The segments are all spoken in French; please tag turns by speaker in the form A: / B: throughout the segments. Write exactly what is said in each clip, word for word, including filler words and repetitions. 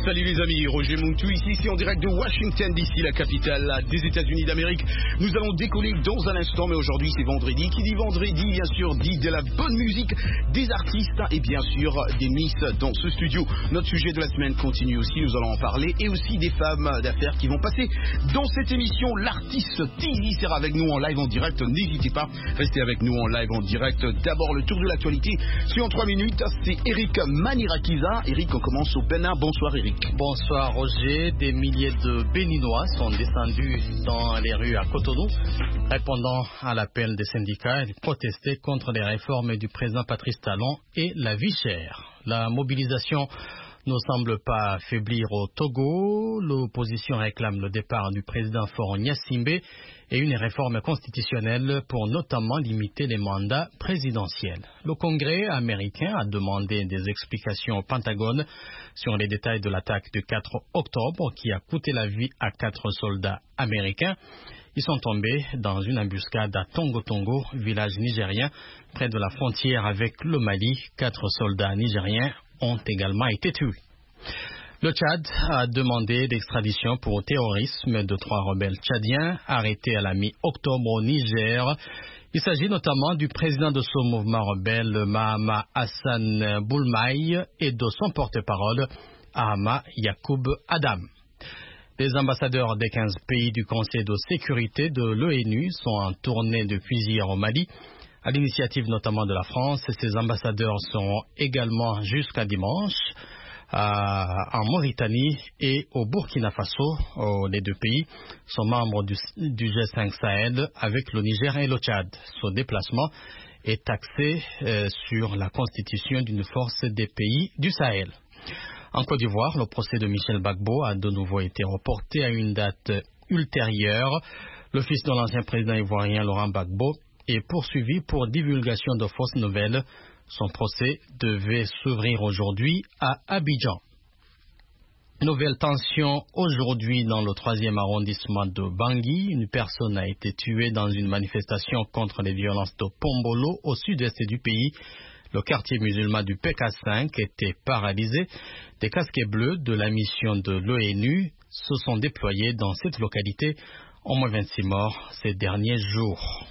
A: Salut les amis, Roger Montou ici, ici en direct de Washington D C, la capitale des États-Unis d'Amérique. Nous allons décoller dans un instant, mais aujourd'hui c'est vendredi. Qui dit vendredi, bien sûr, dit de la bonne musique, des artistes et bien sûr des miss dans ce studio. Notre sujet de la semaine continue aussi, nous allons en parler, et aussi des femmes d'affaires qui vont passer dans cette émission. L'artiste Tizi sera avec nous en live en direct, n'hésitez pas, restez avec nous en live en direct. D'abord le tour de l'actualité, c'est en trois minutes, c'est Eric Manirakiza. Eric, on commence au Bénin. Bonsoir Eric.
B: Bonsoir Roger. Des milliers de Béninois sont descendus dans les rues à Cotonou, répondant à l'appel des syndicats et protester contre les réformes du président Patrice Talon et la vie chère. La mobilisation ne semble pas faiblir au Togo. L'opposition réclame le départ du président Faure Gnassingbé et une réforme constitutionnelle pour notamment limiter les mandats présidentiels. Le Congrès américain a demandé des explications au Pentagone sur les détails de l'attaque du quatre octobre qui a coûté la vie à quatre soldats américains. Ils sont tombés dans une embuscade à Tongo Tongo, village nigérien, près de la frontière avec le Mali. Quatre soldats nigériens ont également été tués. Le Tchad a demandé l'extradition pour terrorisme de trois rebelles tchadiens arrêtés à la mi-octobre au Niger. Il s'agit notamment du président de ce mouvement rebelle, Mahama Hassan Boulmaï, et de son porte-parole, Ahama Yacoub Adam. Les ambassadeurs des quinze pays du Conseil de sécurité de l'ONU sont en tournée depuis hier au Mali, à l'initiative notamment de la France. Ces ambassadeurs seront également jusqu'à dimanche en Mauritanie et au Burkina Faso. Les deux pays sont membres du, du G cinq Sahel avec le Niger et le Tchad. Ce déplacement est axé euh, sur la constitution d'une force des pays du Sahel. En Côte d'Ivoire, le procès de Michel Gbagbo a de nouveau été reporté à une date ultérieure. Le fils de l'ancien président ivoirien Laurent Gbagbo est poursuivi pour divulgation de fausses nouvelles. Son procès devait s'ouvrir aujourd'hui à Abidjan. Nouvelle tension aujourd'hui dans le troisième arrondissement de Bangui. Une personne a été tuée dans une manifestation contre les violences de Pombolo au sud-est du pays. Le quartier musulman du P K cinq était paralysé. Des casquets bleus de la mission de l'ONU se sont déployés dans cette localité. Au moins vingt-six morts ces derniers jours.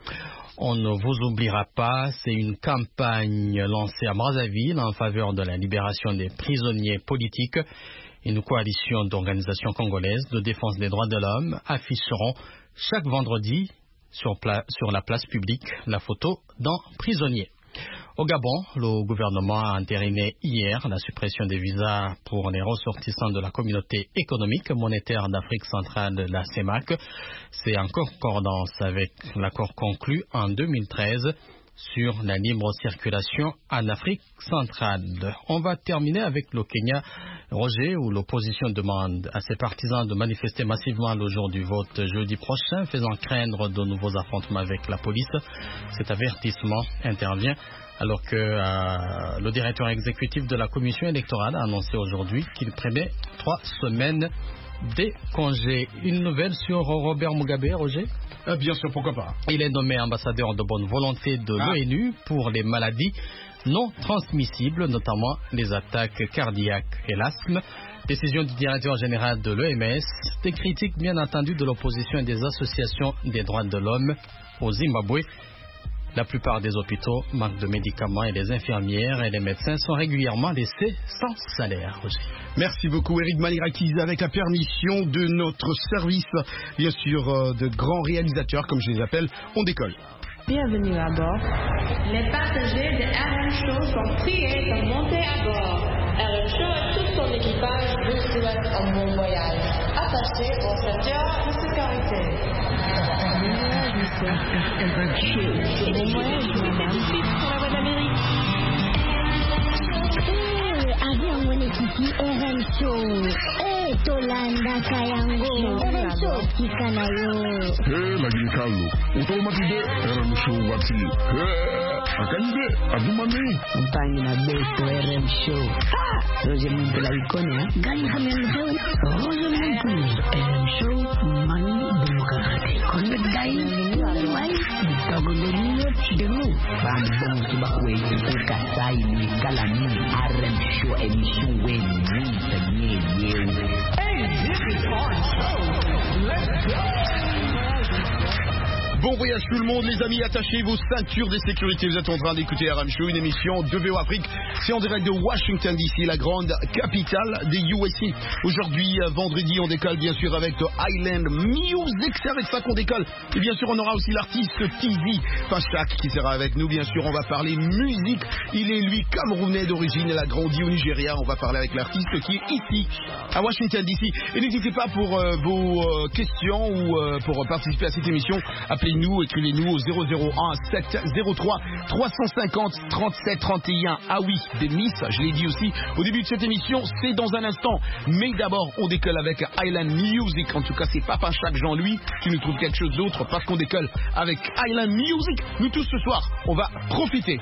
B: On ne vous oubliera pas, c'est une campagne lancée à Brazzaville en faveur de la libération des prisonniers politiques. Une coalition d'organisations congolaises de défense des droits de l'homme afficheront chaque vendredi sur, pla- sur la place publique la photo d'un prisonnier. Au Gabon, le gouvernement a entériné hier la suppression des visas pour les ressortissants de la communauté économique monétaire d'Afrique centrale, la C E M A C. C'est en concordance avec l'accord conclu en deux mille treize sur la libre circulation en Afrique centrale. On va terminer avec le Kenya, Roger, où l'opposition demande à ses partisans de manifester massivement le jour du vote jeudi prochain, faisant craindre de nouveaux affrontements avec la police. Cet avertissement intervient alors que euh, le directeur exécutif de la commission électorale a annoncé aujourd'hui qu'il prémet trois semaines de congés. Une nouvelle sur Robert Mugabe, Roger ?
A: euh, Bien sûr, pourquoi pas.
B: Il est nommé ambassadeur de bonne volonté de ah. l'ONU pour les maladies non transmissibles, notamment les attaques cardiaques et l'asthme. Décision du directeur général de l'O M S. Des critiques bien entendu de l'opposition et des associations des droits de l'homme au Zimbabwe. La plupart des hôpitaux manquent de médicaments et les infirmières et les médecins sont régulièrement laissés sans salaire.
A: Merci beaucoup Eric Manirakiza, avec la permission de notre service, bien sûr, euh, de grands réalisateurs, comme je les appelle. On décolle.
C: Bienvenue à bord. Les passagers de R M Show sont priés de monter à bord. R M Show et tout son équipage vous souhaitent un bon voyage. Attachez vos ceintures de sécurité. R M Show. Et les voyages pour la voie d'Amérique.
D: Avion Monekiki R M Show. Eh, Tolanda Kayango. R M Show Kikanayo.
E: Eh, Magikalo. Utomatide R M Show wati. Eh, Akande, Agumani.
F: Mpani na besto R M Show. Ah, Roger Muntula Ikonia.
D: Gali Hamilton.
F: Roger Muntula R M Show. Mani Bumukarate. Konde Dai. mai Kalau menurut dengu Bambang sebab wei Dekat saya ni kalani R M Show émission wei Ni tanya you Hey, this is our show Let's go.
A: Bon voyage tout le monde, les amis, attachez vos ceintures de sécurité. Vous êtes en train d'écouter R M Show, une émission de V O Afrique. C'est en direct de Washington D C, la grande capitale des U S A. Aujourd'hui, vendredi, on décolle bien sûr avec Island Music. C'est avec ça qu'on décolle. Et bien sûr, on aura aussi l'artiste Tizi Fashak qui sera avec nous. Bien sûr, on va parler musique. Il est lui camerounais d'origine, il a grandi au Nigeria. On va parler avec l'artiste qui est ici, à Washington D C. Et n'hésitez pas pour euh, vos euh, questions ou euh, pour participer à cette émission. Appelez-nous, écrivez-nous au zéro zéro un sept zéro trois trois cent cinquante trente-sept trente et un. Ah oui, des Miss, je l'ai dit aussi au début de cette émission, c'est dans un instant. Mais d'abord, on décolle avec Island Music. En tout cas, c'est pas chaque Jean-Louis qui nous trouve quelque chose d'autre parce qu'on décolle avec Island Music. Nous tous ce soir, on va profiter.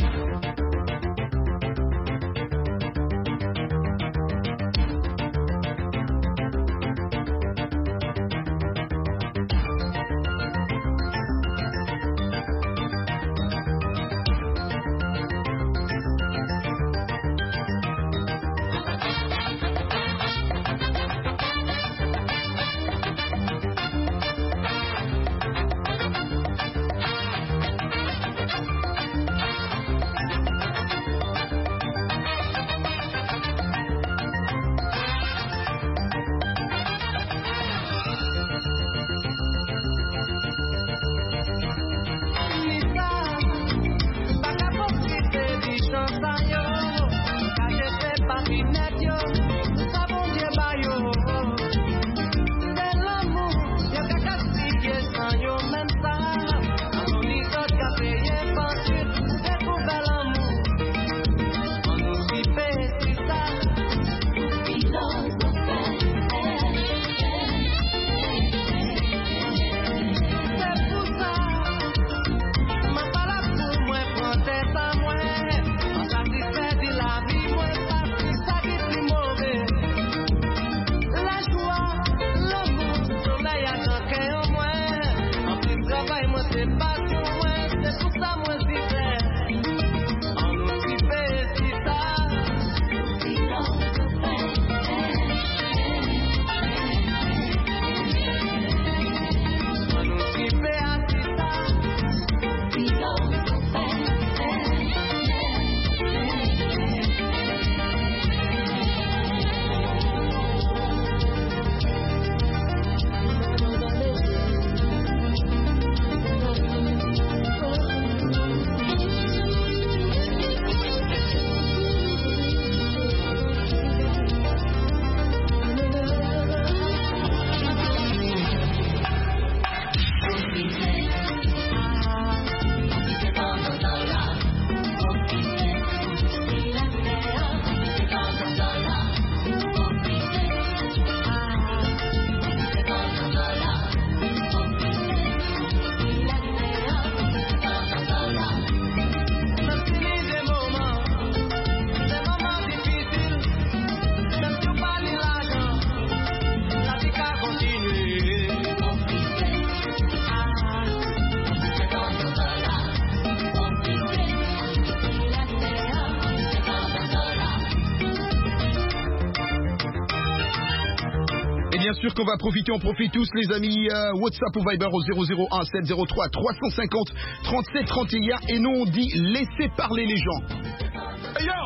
A: Bien sûr qu'on va profiter, on profite tous les amis. euh, WhatsApp ou Viber au zéro zéro un sept zéro trois trois cent cinquante trente-sept trente et un. Et nous on dit laissez parler les gens.
G: Hey yo!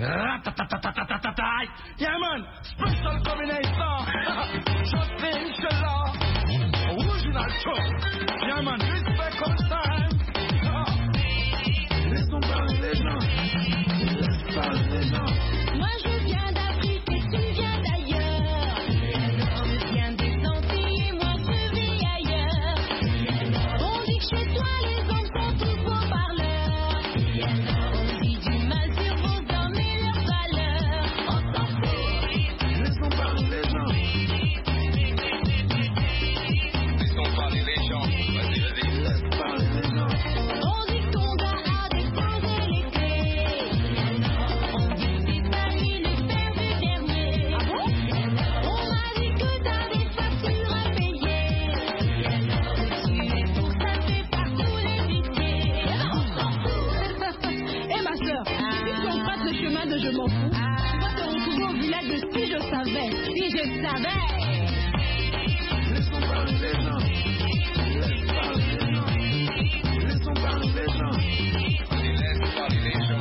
G: Yeah man, special combination. Justin Sheila, original show. Yeah man, respect on time. Laissons parler les gens. Laissons parler les gens.
D: Moi je viens d'Afrique et tu viens d'ailleurs. Je viens des Antilles et moi je vis ailleurs. On dit que chez toi les hommes sont tous beaux parleurs. On dit du mal sur vos hommes et leurs valeurs. On s'en fout.
G: Laissons parler les gens. Laissons parler les gens. Vas-y, vas-y. Laisse parler les gens.
D: m'en fous. Tu vas te retrouver au village de Si je savais, si je savais.
E: Laissons parler les gens. Laisse parler les gens. Laissons parler les gens. Laisse parler les gens.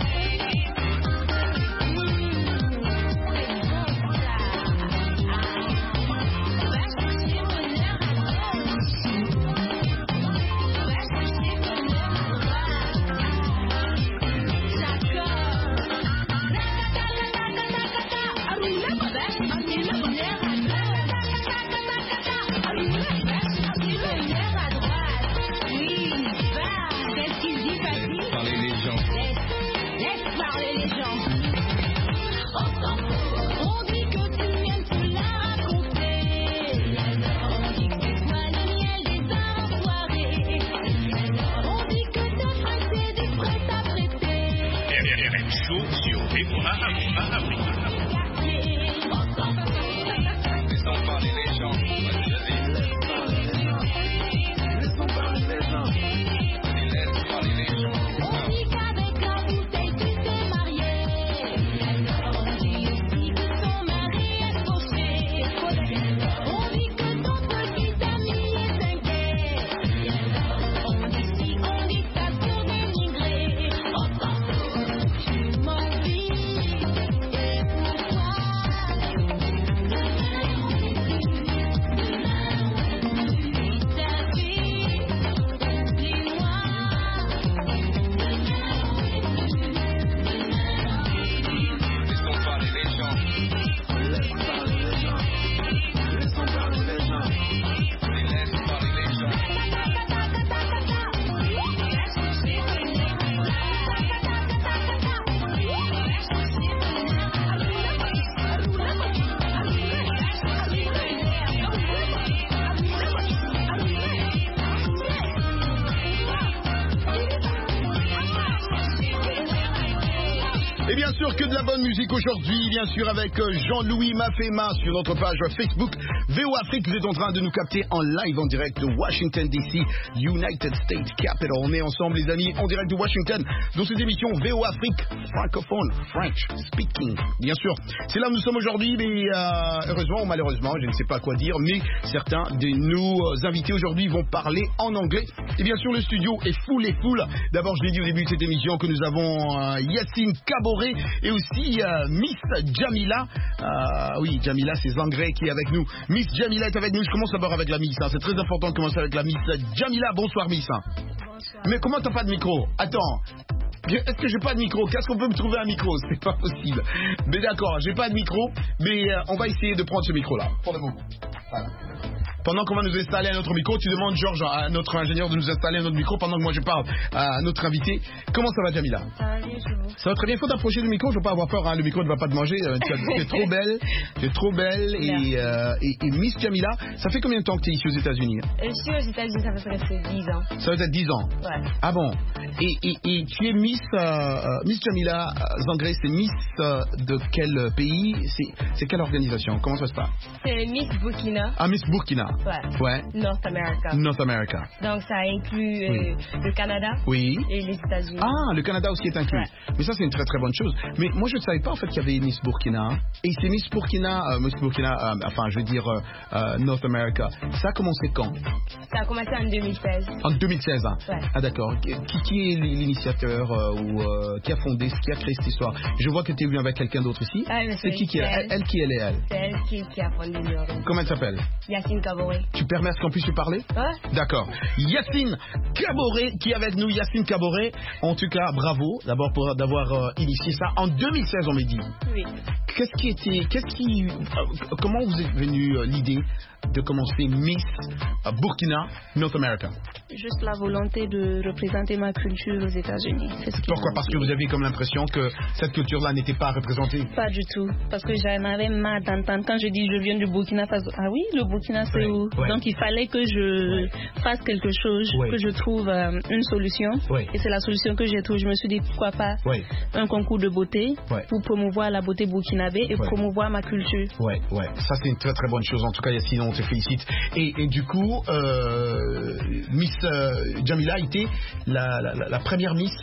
A: Et bien sûr que de la bonne musique aujourd'hui, bien sûr avec Jean-Louis Mafema sur notre page Facebook V O Afrique. Vous êtes en train de nous capter en live, en direct de Washington D C, United States Capital. On est ensemble les amis, en direct de Washington, dans cette émission V O Afrique, francophone, French speaking. Bien sûr, c'est là où nous sommes aujourd'hui, mais euh, heureusement ou malheureusement, je ne sais pas quoi dire, mais certains de nos invités aujourd'hui vont parler en anglais. Et bien sûr, le studio est full et full. D'abord, je l'ai dit au début de cette émission que nous avons euh, Yacine Kaboré et aussi euh, Miss Jamila. Euh, oui, Jamila, c'est Zangré qui est avec nous. Miss Jamila est avec nous. Je commence d'abord avec la Miss. Hein. C'est très important de commencer avec la Miss Jamila. Bonsoir, Miss. Bonsoir. Mais comment t'as pas de micro? Attends. Est-ce que j'ai pas de micro? Qu'est-ce qu'on peut me trouver un micro? C'est pas possible. Mais d'accord, j'ai pas de micro, mais euh, on va essayer de prendre ce micro-là. Pour le moment. Voilà. Pendant qu'on va nous installer un autre micro, tu demandes, Georges, à notre ingénieur de nous installer un autre micro pendant que moi je parle à notre invité. Comment ça va, Jamila?
H: Ça va bien, je vous.
A: Ça va très bien. Il faut t'approcher du micro, je ne veux pas avoir peur, hein. Le micro ne va pas te manger. Tu es trop belle, tu es trop belle. Et, euh, et, et Miss Jamila, ça fait combien de temps que tu es ici aux États-Unis?
H: Je suis aux États-Unis, ça fait presque dix ans.
A: Ça va être dix ans?
H: Ouais.
A: Ah bon? Et, et, et tu es Miss, euh, Miss Jamila Zangré, c'est Miss euh, de quel pays? C'est quelle organisation? Comment ça se passe?
H: C'est Miss Burkina.
A: Ah, Miss Burkina?
H: Ouais.
A: Ouais.
H: North America.
A: North America.
H: Donc ça inclut euh,
A: oui.
H: le Canada
A: oui.
H: et les États-Unis.
A: Ah, le Canada aussi est inclus. Ouais. Mais ça, c'est une très très bonne chose. Mais moi, je ne savais pas en fait qu'il y avait Miss Burkina. Et c'est Miss Burkina, euh, Miss Burkina, euh, enfin, je veux dire euh, euh, North America. Ça a commencé quand?
H: Ça a commencé en deux mille seize.
A: En deux mille seize, hein.
H: Ouais.
A: Ah d'accord. Qui, qui est l'initiateur euh, ou euh, qui a fondé, qui a créé cette histoire? Je vois que tu es venu avec quelqu'un d'autre ici.
H: Ah,
A: c'est qui qui est elle, elle qui elle est elle?
H: C'est elle qui, qui a fondé l'Europe.
A: Comment elle s'appelle?
H: Yacine Kaboré.
A: Tu permets qu'on puisse lui parler?
H: Ouais.
A: D'accord. Yacine Kaboré qui est avec nous. Yacine Kaboré. En tout cas, bravo d'abord pour d'avoir euh, initié ça en deux mille seize, on m'a dit.
H: Oui.
A: Qu'est-ce qui était, qu'est-ce qui, euh, comment vous est venue euh, l'idée de commencer Miss euh, Burkina North America?
I: Juste la volonté de représenter ma culture aux États-Unis.
A: Pourquoi? Parce que vous avez comme l'impression que cette culture-là n'était pas représentée?
I: Pas du tout. Parce que j'en avais marre d'entendre quand je dis je viens du Burkina Faso. Ah oui, le Burkina c'est
A: oui,
I: où?
A: oui.
I: Donc il fallait que je oui. fasse quelque chose, oui. que je trouve euh, une solution.
A: Oui. Et
I: c'est la solution que j'ai trouvée. Je me suis dit pourquoi pas
A: oui.
I: un concours de beauté
A: oui.
I: pour promouvoir la beauté burkinabé et oui. promouvoir ma culture.
A: Ouais, ouais. Ça c'est une très très bonne chose. En tout cas, Yacine, on te félicite. Et, et du coup, euh, Miss euh, Jamila a été la, la, la première Miss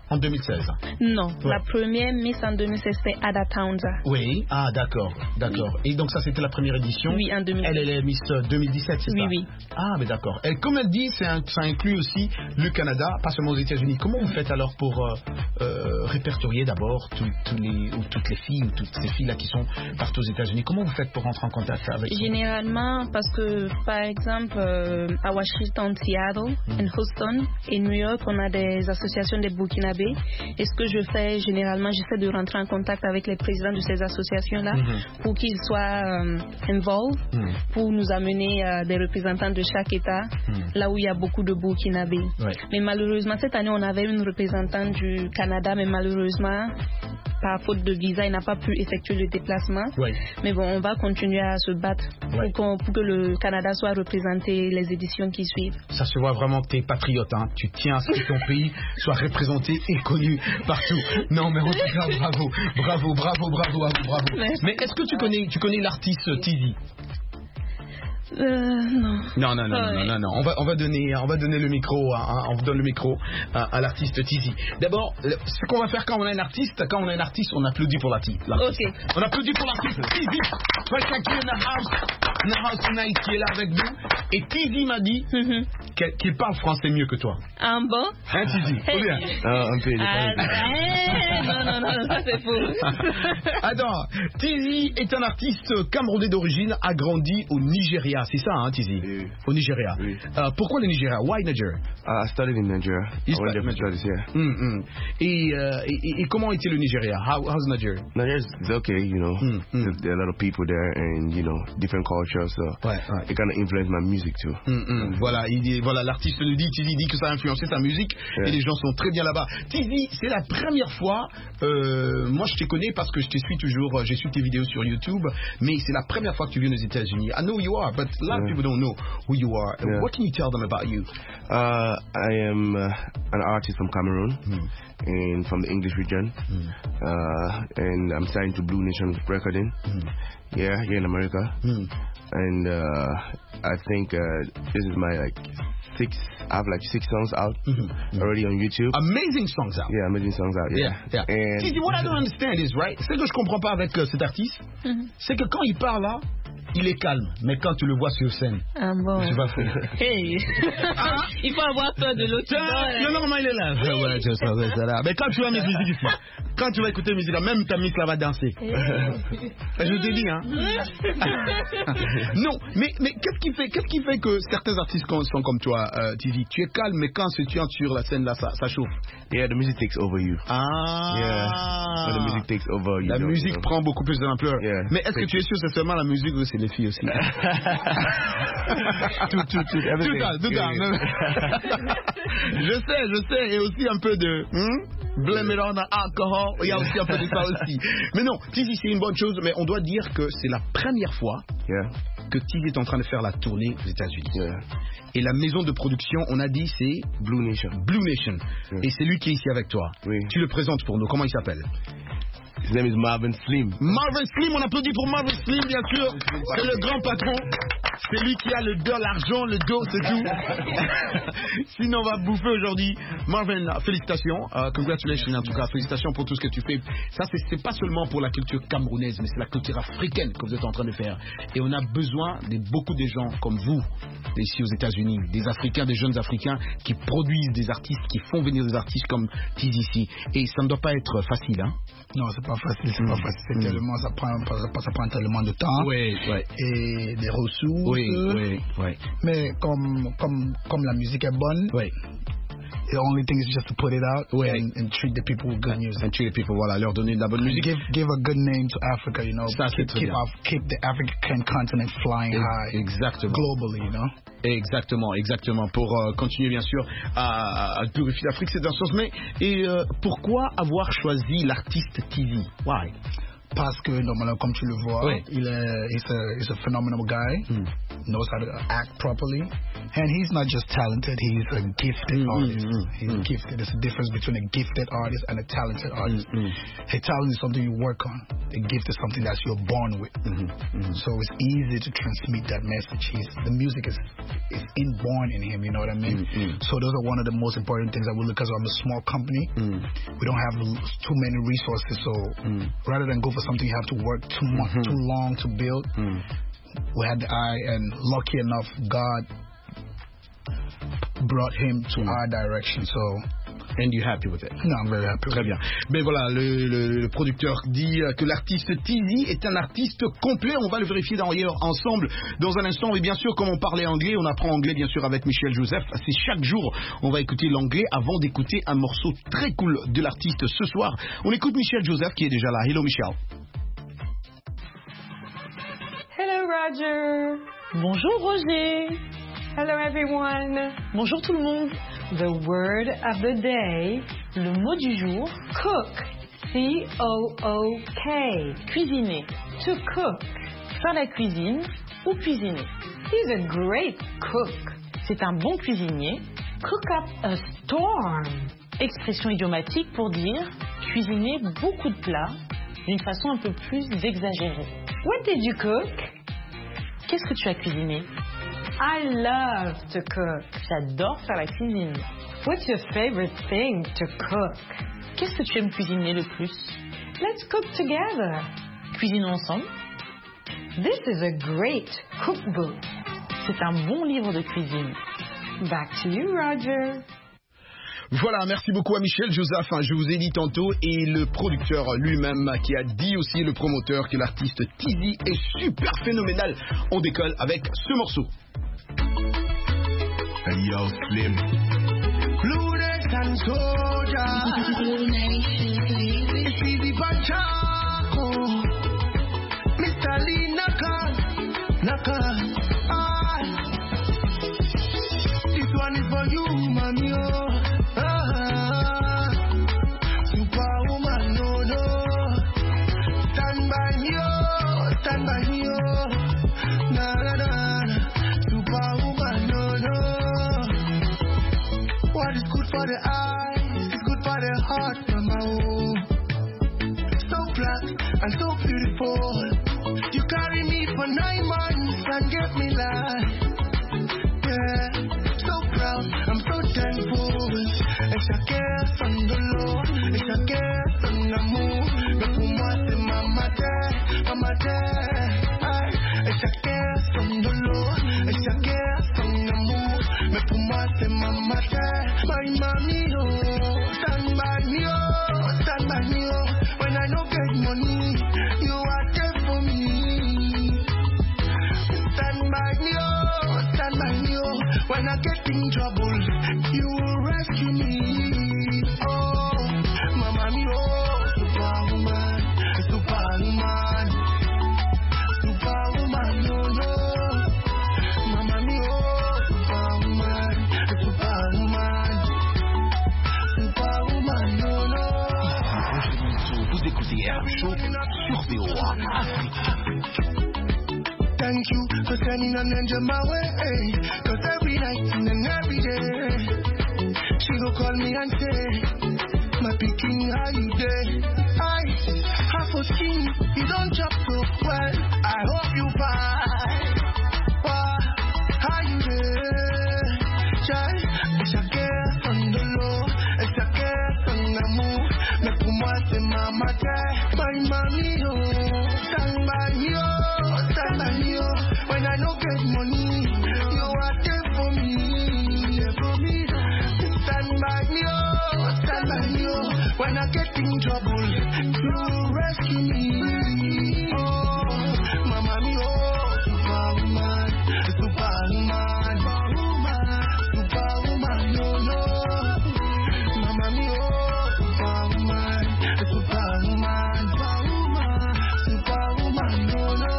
A: En deux mille seize.
I: Non,
A: Ouais.
I: la première Miss en deux mille seize, c'était Ada Townsend.
A: Oui, ah d'accord, d'accord. Et donc ça c'était la première édition.
I: Oui, en deux mille seize.
A: Elle, elle est Miss euh, deux mille dix-sept, c'est
I: Oui,
A: ça?
I: oui.
A: Ah, mais d'accord. Et comme elle dit, c'est un- ça inclut aussi le Canada, pas seulement aux États-Unis. Comment vous faites alors pour euh, euh, répertorier d'abord tous tous les, ou toutes les filles, ou toutes ces filles-là qui sont partout aux États-Unis? Comment vous faites pour rentrer en contact avec eux?
I: Généralement, parce que, par exemple, euh, à Washington, Seattle,
A: Mm.
I: en Houston et New York, on a des associations de Burkinabés. Et ce que je fais, généralement, j'essaie de rentrer en contact avec les présidents de ces associations-là
A: Mhm.
I: pour qu'ils soient euh, involved,
A: Mm.
I: pour nous amener euh, des représentants de chaque État,
A: Mm.
I: là où il y a beaucoup de Burkinabés.
A: Ouais.
I: Mais malheureusement, cette année, on avait une représentante du Canada, mais malheureusement, par faute de visa, il n'a pas pu effectuer le déplacement.
A: Ouais.
I: Mais bon, on va continuer à se battre
A: Ouais.
I: pour, qu'on- pour que le Canada soit représenté les éditions qui suivent.
A: Ça se voit vraiment que tu es patriote, hein. Tu tiens à ce que ton pays soit représenté et connu partout. Non, mais en tout cas, bravo, bravo, bravo, bravo, bravo, bravo.
I: Merci.
A: Mais est-ce que tu connais, tu connais l'artiste Tizi?
I: Euh, non.
A: Non, non, non,
I: Ah,
A: non, non,
I: oui.
A: non, non. On va, on va donner, on va donner le micro, à, à- on vous donne le micro à, à l'artiste Tizi. D'abord, le- ce qu'on va faire quand on a un artiste, quand on a un artiste, on applaudit pour l'artiste. l'artiste.
I: Ok.
A: On applaudit pour l'artiste Tizi. Right back here in the house, in the house tonight, qui est là avec nous. Et Tizi m'a dit
I: Mhm.
A: qu'elle- qu'il parle français mieux que toi.
I: Ah bon?
A: Hein, Tizi? Faut bien.
J: Ah, un peu, il est
I: Ah,
J: pas-
I: eh, non, non, non, ça c'est faux.
A: Attends, Tizi est un artiste camerounais d'origine, a grandi au Nigeria, c'est ça, hein, Tizi?
J: Oui.
A: Au Nigeria.
J: Oui.
A: Euh, pourquoi le Nigeria? Why Nigeria?
J: Uh, I studied in Nigeria.
A: You
J: I went there for
A: studied in
J: studies, yeah.
A: Hum, hum. Et, euh, et, et comment était le Nigeria? How, how's Nigeria?
J: Nigeria is okay, you know.
A: Mm, mm.
J: There, there are a lot of people there and, you know, different cultures, so
A: Ouais, ouais.
J: it kind of influenced my music too.
A: Hum, hum. Voilà, il dit, voilà, l'artiste le dit, Tizi dit que ça a influencé sa musique
J: Ouais.
A: et les gens sont très bien là-bas. Tizi, c'est la première fois, euh, moi je te connais parce que je te suis toujours, euh, j'ai suivi tes vidéos sur YouTube, mais c'est la première fois que tu viens aux États-Unis. I know who you are, but a lot of
J: Yeah.
A: people don't know who you are.
J: Yeah.
A: What can you tell them about you?
J: Uh, I am uh, an artist from Cameroon
A: Mm.
J: and from the English region.
A: Mm.
J: Uh, and I'm signed to Blue Nation Recording.
A: Mm.
J: Yeah, here in America.
A: Mm.
J: And uh, I think uh, this is my like six. I have like six songs out
A: Mhm.
J: already on YouTube.
A: Amazing songs out.
J: Yeah, amazing songs out. Yeah,
A: Yeah, yeah.
J: And
A: Tizi, what I don't understand is, right, ce que je comprends pas avec euh, cet artiste,
I: Mhm.
A: c'est que quand il parle là, il est calme, mais quand tu le vois sur scène,
I: Ah bon?
A: tu vas fou.
I: Hey. Il faut avoir peur de l'autre.
A: Non, non, il est là. Ouais, ouais, je sais, ouais, c'est là. Mais quand tu vas mes musiques ici, quand tu vas écouter musique là, même ta miss là va danser. Je te dis, hein. Non, mais, mais qu'est-ce qui fait, qu'est-ce qui fait que certains artistes sont comme toi, euh, Tizi? Tu es calme, mais quand tu entres sur la scène là, ça, ça chauffe.
J: yeah, the music takes over you.
A: Ah.
J: Yeah, when the music takes over you.
A: La
J: know,
A: musique
J: you know.
A: prend beaucoup plus d'ampleur.
J: Yeah.
A: Mais est-ce que tu es sûr que c'est seulement la musique ou c'est les filles aussi?
J: Tout, tout, tout, everything.
A: Tout ça, tout ça.
J: Yeah,
A: Je sais, je sais. Et aussi un peu de hmm? blame it on the alcohol. Il y a aussi un peu de ça aussi. Mais non, Tizi, c'est une bonne chose. Mais on doit dire que c'est la première fois
J: yeah,
A: que Tizi est en train de faire la tournée aux États-Unis.
J: yeah.
A: Et la maison de production, on a dit, c'est
J: Blue Nation.
A: Blue Nation.
J: Yeah.
A: Et c'est lui qui est ici avec toi.
J: Oui.
A: Tu le présentes pour nous. Comment il s'appelle?
J: His name is Marvin Slim.
A: Marvin Slim, on applaudit pour Marvin Slim, bien sûr. C'est le grand patron. C'est lui qui a le dos, l'argent, le dos, c'est tout. Sinon, on va bouffer aujourd'hui. Marvin, félicitations. Uh, congratulations, en tout cas. Félicitations pour tout ce que tu fais. Ça, c'est, c'est pas seulement pour la culture camerounaise, mais c'est la culture africaine que vous êtes en train de faire. Et on a besoin de beaucoup de gens comme vous, ici aux États-Unis, des Africains, des jeunes Africains qui produisent des artistes, qui font venir des artistes comme Tizi ici. Et ça ne doit pas être facile, hein?
K: Non, c'est pas facile, c'est pas facile. C'est tellement, ça prend, ça, ça prend tellement de temps.
A: Oui, oui.
K: Et des ressources.
A: Oui, oui, oui.
K: Mais comme, comme, comme la musique est bonne,
A: Oui.
K: the only thing is just to put it out
A: Oui.
K: and, and treat the people with good music.
A: And treat the people, voilà, leur donner de la bonne musique.
K: Give, give a good name to Africa, you know.
A: Ça, c'est
K: keep,
A: très
K: keep,
A: bien.
K: our, keep the African continent flying high.
A: Exactement.
K: Globally, you know.
A: Exactement, exactement. Pour euh, continuer, bien sûr, à, à purifier l'Afrique, c'est dans ce sens. Mais et euh, pourquoi avoir choisi l'artiste Tizi? Why?
K: Parce que, normalement, comme tu le vois,
A: Oui.
K: il est, he's a, he's a phenomenal guy.
A: Mm.
K: knows how to act properly. And he's not just talented, he's a gifted
A: mm,
K: artist.
A: Mm,
K: he's
A: mm.
K: gifted. There's a difference between a gifted artist and a talented artist.
A: Mm, mm.
K: A talent is something you work on. A gift is something that you're born with.
A: Mm-hmm, mm-hmm.
K: So it's easy to transmit that message. He's, the music is is inborn in him, you know what I mean?
A: Mm-hmm.
K: So those are one of the most important things that we look at. I'm a small company. Mm. We don't have too many resources. So mm. rather than go for something you have to work too much, mm-hmm. too long to build, mm. we had the eye, and lucky enough, God brought him to mm. our direction. So,
A: and you happy with it?
K: No, I'm very happy.
A: Très bien. Mais voilà, le, le, le producteur dit que l'artiste Tizi est un artiste complet. On va le vérifier d'ailleurs ensemble dans un instant. Et bien sûr, comme on parlait anglais, on apprend anglais bien sûr avec Michel Joseph. C'est chaque jour, on va écouter l'anglais avant d'écouter un morceau très cool de l'artiste ce soir. On écoute Michel Joseph qui est déjà là. Hello Michel.
L: Hello Roger.
M: Bonjour Roger.
L: Hello everyone.
M: Bonjour tout le monde.
L: The word of the day,
M: le mot du jour,
L: cook. C O O K.
M: Cuisiner.
L: To cook.
M: Faire la cuisine ou cuisiner.
L: He's a great cook.
M: C'est un bon cuisinier.
L: Cook up a storm.
M: Expression idiomatique pour dire cuisiner beaucoup de plats d'une façon un peu plus exagérée.
L: What did you cook?
M: Qu'est-ce que tu as cuisiné?
L: I love to cook.
M: J'adore faire la cuisine.
L: What's your favorite thing to cook?
M: Qu'est-ce que tu aimes cuisiner le plus?
L: Let's cook together.
M: Cuisinons ensemble.
L: This is a great cookbook.
M: C'est un bon livre de cuisine.
L: Back to you, Roger.
A: Voilà, merci beaucoup à Michel Joseph, je vous ai dit tantôt, et le producteur lui-même qui a dit aussi, le promoteur, que l'artiste Tizi est super phénoménal. On décolle avec ce morceau.
E: Hey yo, Slim. Blue Neck and Soja. Blue Nation. It's easy Panchaco. Mister Lee Naka. Naka. Ah. This one is for you, mami. Oh. Stand by me, oh, na na na, superwoman, no no. What is good for the eyes is good for the heart, mama. Oh, so black and so beautiful. You carry me for nine months and get me life. Yeah, so proud, I'm so thankful. It's a care from the Lord, it's a care from the moon. Mais pour moi c'est ma terre, ma terre. It's a care from the Lord, it's a care from the moon. Mais pour moi c'est ma terre, my mommy oh. Stand by me oh, stand by me oh. When I don't get money, you are there for me. Stand by me oh, stand by me oh. When I get in trouble, you will rescue me. Oh, mama me oh, superwoman, superwoman, superwoman, no no. Mama me oh, superwoman, superwoman, superwoman, no no.
A: Vous écoutez R Show sur V O A Afrique.
E: Thank you for sending an angel my way. Cause every night and every day, she go call me and say, my picking, how you day? I have a skin, you don't chop so well. I hope you find. Why, how you day? Child, it's a care from the Lord, it's a care from the moon. Mais pour moi c'est ma mater, my mommy oh. Stand by me oh, stand by me oh. When I don't get money, you are there for me, there for me. Stand by me oh, stand by me oh. When I get in trouble, you rescue me. Oh, mama me oh, superwoman, superwoman, superwoman, superwoman, no no. Mama me oh, superwoman, superwoman, superwoman, superwoman, no no.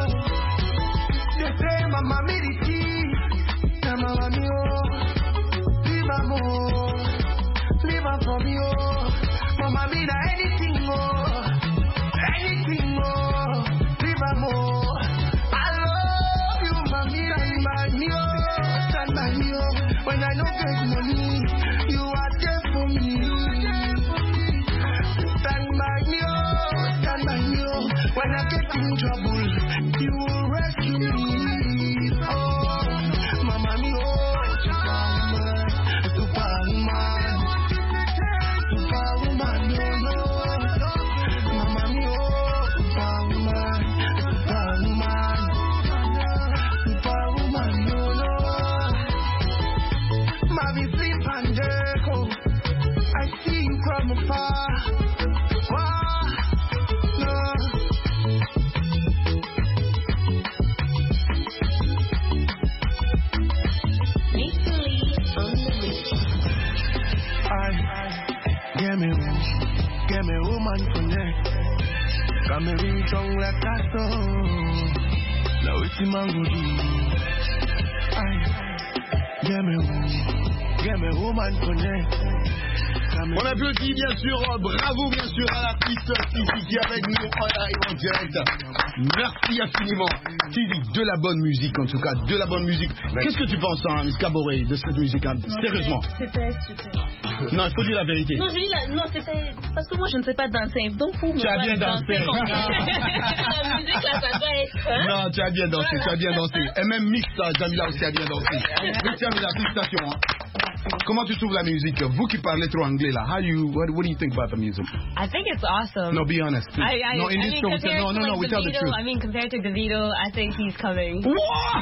E: They say mama me the key, na mama me oh, leave her more, leave her for me oh. Mama me da anything oh, anything. might be sleep and Jericho. I see you from afar. Wow, no. I get me, get me woman connect. Got me reach on like a song. Now it's in my good. I get me, get me woman connect.
A: On applaudit bien sûr, bravo bien sûr à l'artiste Tizi qui est avec nous en live en direct. Merci infiniment. Tizi, de la bonne musique en tout cas, de la bonne musique. Qu'est-ce que tu penses, hein, Miss Caboret, de cette musique, hein, sérieusement?
I: C'était super.
A: Non, il faut dire la vérité.
I: Non, je dis la... non, c'était parce que moi je ne sais pas danser. Donc pour moi,
A: tu as bien dansé.
I: La musique là, ça doit être. Hein?
A: Non, tu as bien dansé, tu as bien dansé. Et même Mix, Jamila aussi a bien dansé. Mais Jamila, félicitations. Hein. Comment tu trouves la musique? Vous qui parlez trop anglais là, how you, what, what do you think about the music?
H: I think it's awesome.
A: No, be honest.
H: I, I,
A: no, in
H: I
A: this
H: mean,
A: show, we say, no, no, no,
H: like
A: we tell the
H: Davido,
A: truth.
H: I mean, compared to Davido, I think he's coming.
A: What?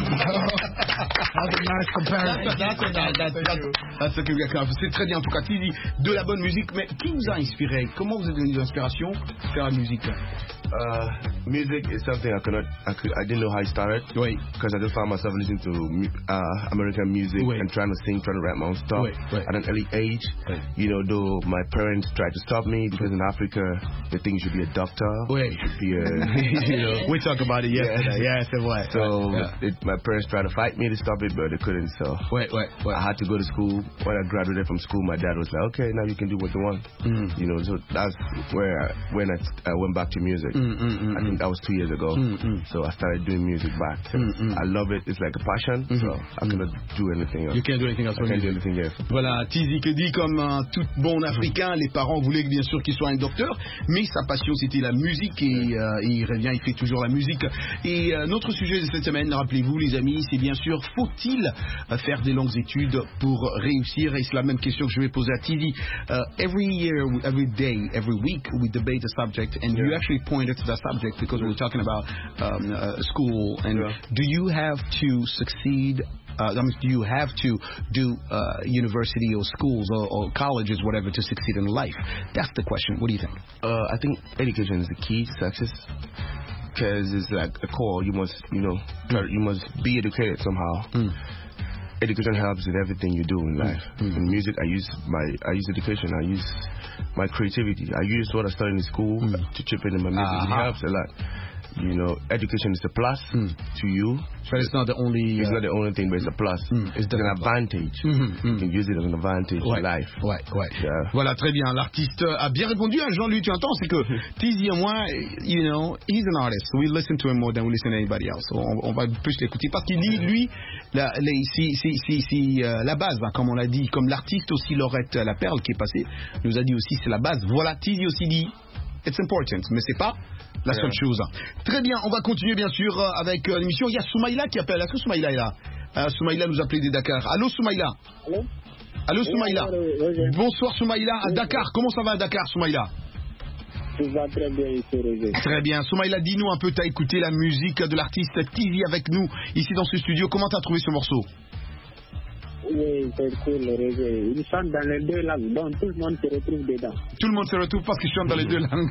K: That's a nice comparison.
A: That's, that's, that's, that's, that's, that's a, c'est très bien en tout cas. Tizi, de la bonne musique, mais qui vous a inspiré? Comment vous avez donné l'inspiration pour faire la musique?
J: Uh, music is something I cannot, I, could, I didn't know how it started.
A: Oui.
J: Because I just found myself listening to uh, American music
A: oui.
J: and trying to sing, trying to rap my own stuff
A: oui. Oui.
J: at an early age.
A: Oui.
J: You know, though my parents tried to stop me because in Africa they think you should be a doctor.
A: Oui.
J: You should be a, you know.
A: We talk about it yesterday. Yeah, c'est vrai.
J: So
A: yeah.
J: it, my parents tried to fight me to stop it, but they couldn't. So
A: oui, oui, oui.
J: I had to go to school. When I graduated from school, my dad was like, "Okay, now you can do what you want." Mm. You know, so that's where I, when I, I went back to music. Mm, mm, mm, I think that was two years ago. Mm-hmm. So I started doing music back. So mm-hmm. I love it. It's like a passion. Mm-hmm. So I cannot do anything else.
A: You can't do anything else.
J: I can't do anything else.
A: Voilà, Tizi que dit comme un tout bon Africain, les parents voulaient bien sûr qu'il soit un docteur, mais sa passion c'était la musique et euh, il revient, il fait toujours la musique. Et euh, notre sujet de cette semaine, rappelez-vous les amis, c'est bien sûr, faut-il euh, faire des longues études pour réussir? Et c'est la même question que je vais poser à Tizi. Uh, every year, every day, every week, we debate a subject, and yeah. you actually pointed to that subject because we were talking about um, uh, school. And yeah. do you have to succeed? Uh, I mean, do you have to do uh, university or schools or, or colleges, whatever, to succeed in life? That's the question. What do you think?
J: Uh, I think education is the key to success. Because it's like a core. You must, you know, mm. you must be educated somehow. Mm. Education helps in everything you do in life. Mm. In music, I use my, I use education. I use my creativity. I use what I studied in school mm. to chip in in my music. Uh-huh. It helps a lot. You know, education is a plus mm. to you.
A: But it's not the only...
J: It's
A: uh,
J: not the only thing, but it's a plus. Mm. It's an advantage. Mm-hmm. You can use it as an advantage
A: ouais.
J: in life.
A: Ouais, ouais.
J: Yeah.
A: Voilà, très bien. L'artiste a bien répondu à Jean-Louis. Tu entends, c'est que Tizi et moi, you know, he's an artist. We listen to him more than we listen to anybody else. On, on va plus l'écouter parce qu'il dit, lui, la, les, si, si, si, si, euh, la base, hein, comme on l'a dit, comme l'artiste aussi, Laurette La Perle qui est passée, nous a dit aussi, c'est la base. Voilà, Tizi aussi dit, it's important, mais c'est pas la seule yeah. chose. Très bien, on va continuer bien sûr avec euh, l'émission. Il y a Soumaïla qui appelle. Est-ce que Soumaïla est là? euh, Soumaïla nous appelait de Dakar. Allô Soumaïla? Allô Allô Soumaïla? Bonsoir Soumaïla à Dakar. Comment ça va à Dakar Soumaïla?
N: Tout va très bien ici Roger.
A: Très bien. Soumaïla, dis-nous un peu, tu as écouté la musique de l'artiste Tizi avec nous ici dans ce studio. Comment tu as trouvé ce morceau?
N: Oui, c'est cool, Roger. Il chante dans les deux langues, donc tout le monde se retrouve dedans.
A: Tout le monde se retrouve parce qu'il chante dans les deux langues.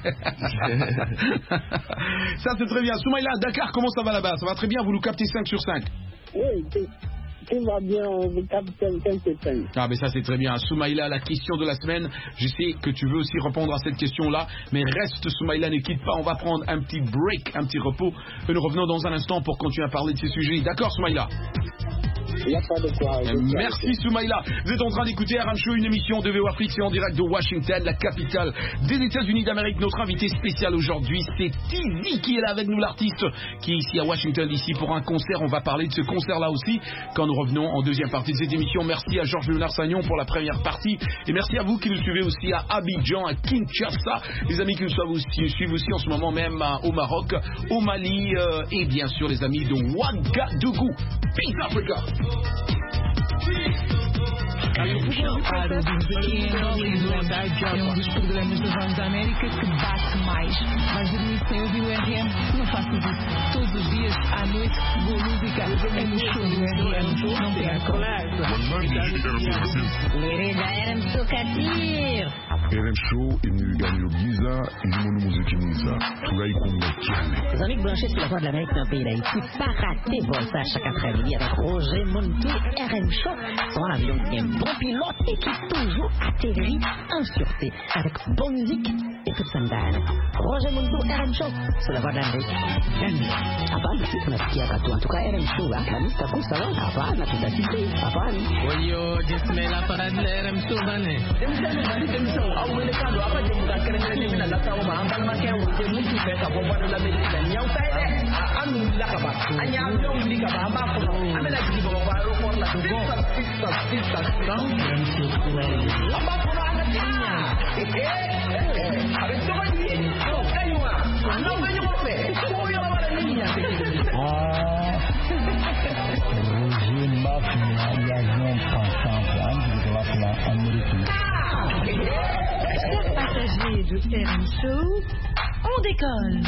A: Ça, c'est très bien. Soumaïla, Dakar, comment ça va là-bas? Ça va très bien, vous nous captez cinq sur cinq?
N: Oui, tout, tout va bien, on vous capte cinq sur cinq.
A: Ah, mais ça, c'est très bien. Soumaïla, la question de la semaine, je sais que tu veux aussi répondre à cette question-là, mais reste, Soumaïla, ne quitte pas. On va prendre un petit break, un petit repos, et nous revenons dans un instant pour continuer à parler de ces sujets. D'accord, Soumaïla?
N: Il n'y a pas de quoi.
A: Merci Soumaïla. Vous êtes en train d'écouter R M Show, une émission de V O Afrique, c'est en direct de Washington, la capitale des États-Unis d'Amérique. Notre invité spécial aujourd'hui, c'est Tizi qui est là avec nous, l'artiste qui est ici à Washington, ici pour un concert. On va parler de ce concert-là aussi quand nous revenons en deuxième partie de cette émission. Merci à Georges Léonard Sagnon pour la première partie. Et merci à vous qui nous suivez aussi à Abidjan, à Kinshasa. Les amis qui nous suivent aussi, suivent aussi en ce moment même au Maroc, au Mali euh, et bien sûr les amis de Ouagadougou. Peace Africa.
F: Chocado de dizer que em Hollywood é um dos programas da Voz da América que bate mais. Vais dormir sem ouvir o R M? Não faças isso. Todos os dias, à noite, boa música é no show do R M. Não percam.
D: Lerida R M Sokatir.
O: R M Show imeganyiro byiza irimo n'umuziki mwiza turayikunda cyane.
P: Les amis branchés sur la Voix de l'Amérique d'un pays d'Haïti, pas rater Volta chaque après-midi avec Roger Montou, R M Show, sur un avion qui est un bon pilote et qui toujours atterrit en sûreté avec bonne musique et toute sa medale. Roger Montou, R M Show, sur la Voix de l'Amérique. Hapana, si tunasikia katu, en tout cas R M Show, kanisa kusawa, hapana, tutasiki, hapana.
B: Oyo, jismela para de R M Show, bane.
F: Awele kado apa je muka kere-kere ni mina lata oma ambal make wote mutu pe ka bomba do la medicina nyau taide anu la ka ba anya ndo ndi ka ba amba ko amela ji bo ba ro ko la do sista sista down them to play amba ko ala tinya eh eh ave to ba ni no kayuma no ba ni mo pe ko yo la ba niña ah Roger Mafia ya non pensante antes de la plan américaine.
Q: Chers passagers de R M Show, on décolle.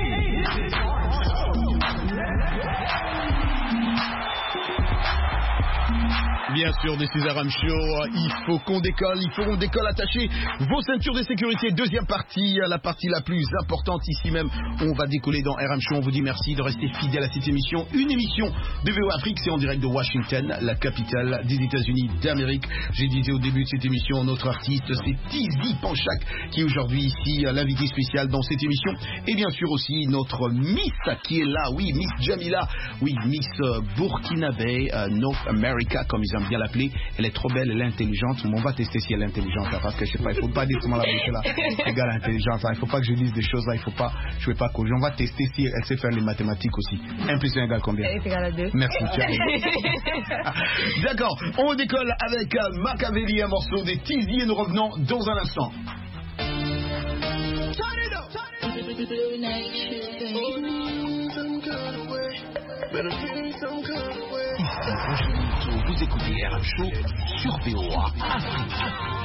A: Bien sûr, de César M Show, il faut qu'on décolle, il faut qu'on décolle, attachez vos ceintures de sécurité. Deuxième partie, la partie la plus importante ici même, on va décoller dans R M Show. On vous dit merci de rester fidèle à cette émission. Une émission de V O Afrique, c'est en direct de Washington, la capitale des États-Unis d'Amérique. J'ai dit au début de cette émission, notre artiste, c'est Tizi Panchak, qui est aujourd'hui ici l'invité spécial dans cette émission. Et bien sûr aussi notre Miss qui est là, oui, Miss Jamila, oui, Miss Burkinabé, euh, North America, comme ils aiment bien l'appeler. Elle est trop belle, elle est intelligente. On va tester si elle est intelligente là, parce que je sais pas, il faut pas dire comment la bouche là. Regarde l'intelligence là, il faut pas que je dise des choses là, il faut pas, je vais pas courir. On va tester si elle sait faire les mathématiques aussi. un plus un égale combien?
H: Elle est égale à deux.
A: Merci, d'accord, on décolle avec uh, Machiavelli, un morceau des Tizi et nous revenons dans un instant.
R: Vous écoutez R M Show sur V O A Afrique.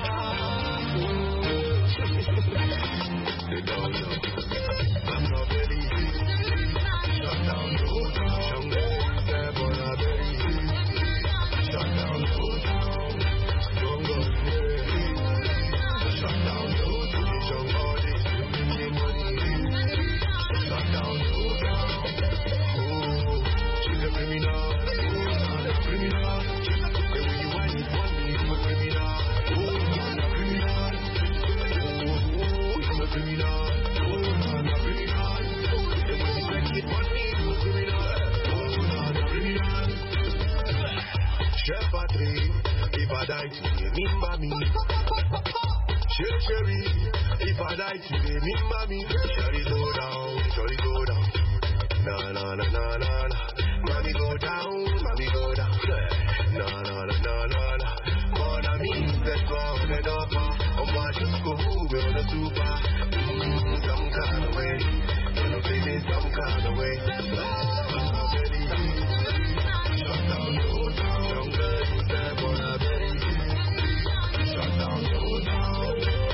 E: If I die today, remember me. Sherry, Sherry, if I die today, remember me. Shall go down, shall go down. Na na na na na na. Mommy go down, mommy go down. Na na na na na na. Mon ami, let's go on the door. I'm watching school, we're on the super. Mm, some kind of way, you know, baby, some kind of way. Shut down the hotel, young girl, you said, boy, I bet it. Shut down the hotel,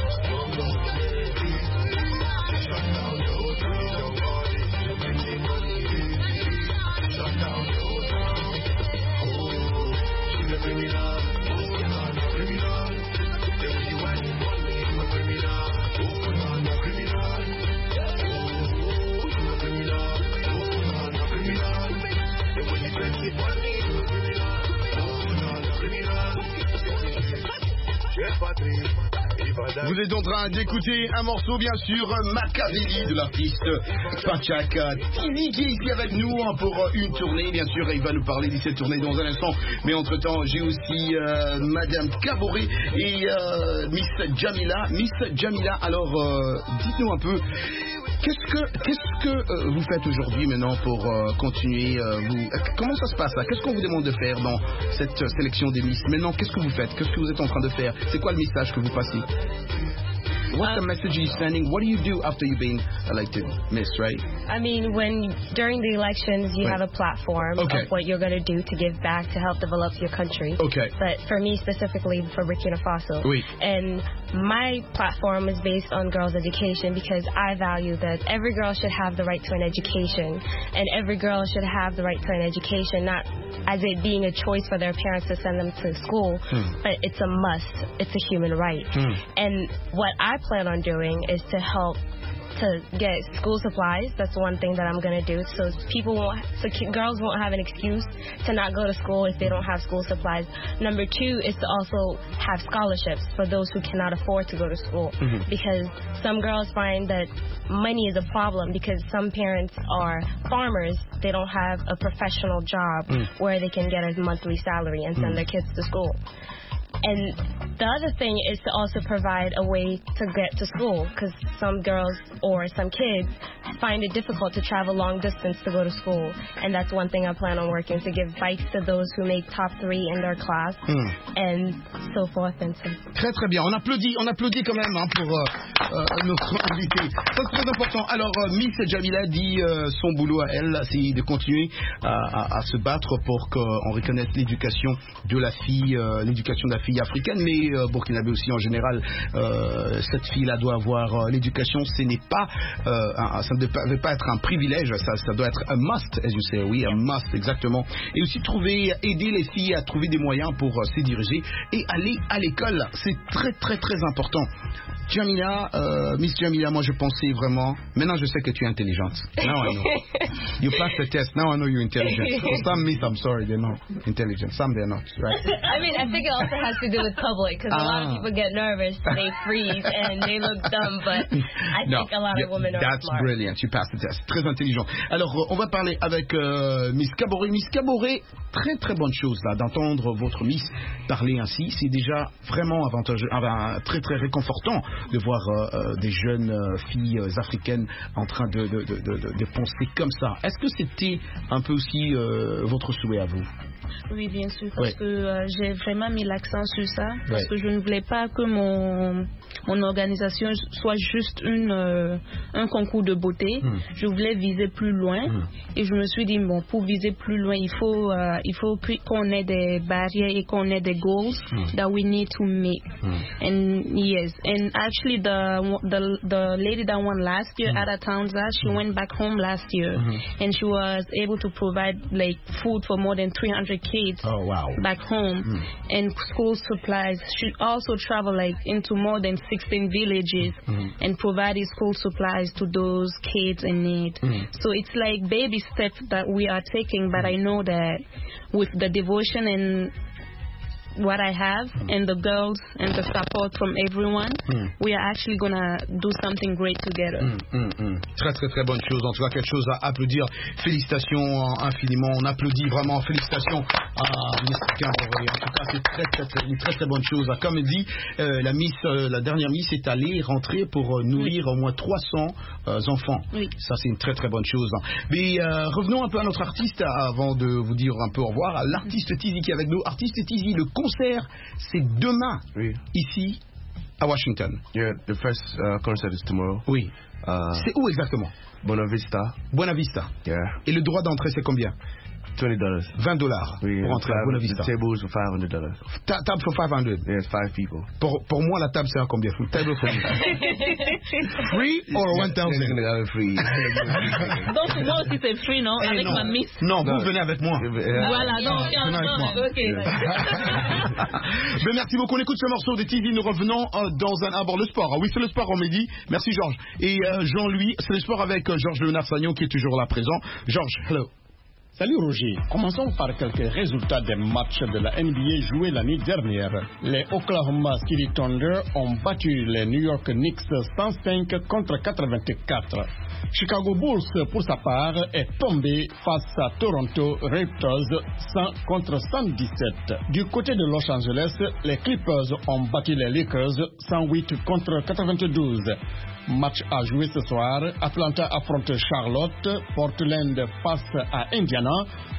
E: shut down the hotel, young body, you make me money. Shut down the hotel, oh, she's a criminal, oh, I'm a criminal. Tell me why you want me, I'm a criminal, oh, I'm a criminal. Oh, I'm a criminal, oh, I'm a criminal. And when you spend it on me, I'm a criminal, oh, I'm a criminal. Yes, Patrick.
A: Vous êtes en train d'écouter un morceau, bien sûr, Machiavelli de l'artiste Panchak Tizi qui est ici avec nous pour une tournée, bien sûr, et il va nous parler de cette tournée dans un instant. Mais entre-temps, j'ai aussi euh, Madame Kaboré et euh, Miss Jamila. Miss Jamila, alors, euh, dites-nous un peu, qu'est-ce que, qu'est-ce que euh, vous faites aujourd'hui maintenant pour euh, continuer euh, vous, comment ça se passe là? Qu'est-ce qu'on vous demande de faire dans cette euh, sélection des Miss? Maintenant, qu'est-ce que vous faites? Qu'est-ce que vous êtes en train de faire? C'est quoi le message que vous passez? What's the message you're sending? What do you do after you've been elected, Miss, right?
H: I mean, when during the elections, you
A: Right.
H: have a platform
A: Okay.
H: of what you're going to do to give back to help develop your country.
A: Okay.
H: But for me specifically, for Burkina Faso,
A: Oui.
H: and my platform is based on girls' education because I value that every girl should have the right to an education, and every girl should have the right to an education, not as it being a choice for their parents to send them to school,
S: Hmm.
H: but it's a must. It's a human right.
S: Hmm.
H: And what I plan on doing is to help to get school supplies. That's one thing that I'm going to do. So people won't, so ki- girls won't have an excuse to not go to school if they don't have school supplies. Number two is to also have scholarships for those who cannot afford to go to school.
S: Mhm.
H: Because some girls find that money is a problem because some parents are farmers. They don't have a professional job
S: Mm.
H: where they can get a monthly salary and send
S: Mm.
H: their kids to school. And the other thing is to also provide a way to get to school because some girls or some kids find it difficult to travel long distance to go to school. And that's one thing I plan on working, to give bikes to those who make top three in their class
A: Hmm.
H: and so forth and so
A: Très très bien. On applaudit, on applaudit quand même hein, pour euh, euh, notre invité. Ça c'est très important. Alors euh, Miss Jamila dit euh, son boulot à elle, c'est de continuer à, à- à se battre pour qu'on reconnaisse l'éducation de la fille, euh, l'éducation de la fille africaine, mais euh, burkinabé aussi en général. Euh, cette fille-là doit avoir euh, l'éducation. Ce n'est pas, euh, un- ça ne devait pas être un privilège. Ça, ça doit être un must, as you say. Oui, un must exactement. Et aussi trouver, aider les filles à trouver des moyens pour euh, se diriger et aller à l'école. C'est très très très important. Jamila, euh, Miss Jamila, moi je pensais vraiment. Maintenant je sais que tu es intelligente. Now I know. You passed the test. Now I know you're intelligent. For some Miss, I'm sorry, they're not intelligent. Some they're not, right?
H: I mean, I think it also has to do with public because a lot of
A: Ah.
H: people get nervous, they freeze, and they look dumb. But I
A: No,
H: think a lot
A: yeah,
H: of women are
A: that's
H: smart.
A: brilliant. You passed the test. Très intelligent. Alors, euh, on va parler avec euh, Miss Caboret. Miss Caboret, très très bonne chose là d'entendre votre Miss parler ainsi. C'est déjà vraiment avantageux, enfin, très très réconfortant de voir euh, euh, des jeunes euh, filles euh, africaines en train de, de, de, de, de- de penser comme ça. Est-ce que c'était un peu aussi euh, votre souhait à vous?
I: Oui, bien sûr, parce
A: Ouais.
I: que euh, j'ai vraiment mis l'accent sur ça, parce
A: Ouais.
I: que je ne voulais pas que mon, mon organisation soit juste une, euh, un concours de beauté.
S: Mm.
I: Je voulais viser plus loin,
S: Mm.
I: et je me suis dit, bon, pour viser plus loin, il faut, euh, il faut que- qu'on ait des barrières et qu'on ait des goals
S: Mm.
I: that we need to meet. And yes, and actually the the the lady that won last year,
S: Mm.
I: Ada Townsend, she went back home last year,
S: Mhm.
I: and she was able to provide like food for more than three hundred kids
A: Oh, wow.
I: back home,
S: Mm.
I: and school supplies. She also traveled like into more than sixteen villages
S: Mhm.
I: and provided school supplies to those kids in need.
S: Mm.
I: So it's like baby steps that we are taking, but I know that with the devotion and what I have and the girls and the support from everyone,
A: Mm.
I: we are actually gonna do something great together.
A: Hum, hum, hum. Très très très bonne chose, en tout cas quelque chose à applaudir. Félicitations euh, infiniment, on applaudit vraiment, félicitations à Miss Caboret. En tout cas c'est très très très une très très bonne chose. Comme dit, euh, la Miss, euh, la dernière Miss est allée rentrer pour euh, nourrir au moins trois cents euh, enfants.
I: Oui.
A: Ça c'est une très très bonne chose. Mais euh, revenons un peu à notre artiste avant de vous dire un peu au revoir. L'artiste Tizi qui est avec nous. Artiste Tizi, le concert c'est demain ici à Washington.
J: Yeah, the first uh, concert is tomorrow.
A: Oui.
J: Uh,
A: C'est où exactement?
J: Buena Vista.
A: Buena Vista.
J: Yeah.
A: Et le droit d'entrée, c'est combien?
J: twenty dollars.
A: vingt dollars
J: Oui,
A: pour entrer à Buena Vista.
J: The tables for five hundred dollars.
A: Ta table for five hundred.
J: Yes, five people.
A: Pour, pour moi, la table, c'est à combien? Table for free or one thousand?
J: Free.
I: Donc moi aussi c'est free, non?
A: Eh
I: Avec
A: non.
I: ma miss.
A: Non, vous venez avec moi.
I: Voilà, donc
A: Venez avec moi.
I: ok.
A: Ben, merci beaucoup. On écoute ce morceau de T V. Nous revenons euh, dans un. Ah, bon, le sport. Ah oui, c'est le sport, on m'a dit. Merci, Georges. Et euh, Jean-Louis, c'est le sport avec euh, Georges Léonard Sagnon qui est toujours là présent. Georges, hello.
T: Salut Roger, commençons par quelques résultats des matchs de la N B A joués l'année dernière. Les Oklahoma City Thunder ont battu les New York Knicks cent cinq contre quatre-vingt-quatre. Chicago Bulls, pour sa part, est tombé face à Toronto Raptors cent contre cent dix-sept. Du côté de Los Angeles, les Clippers ont battu les Lakers cent huit contre quatre-vingt-douze. Match à jouer ce soir, Atlanta affronte Charlotte, Portland face à Indiana,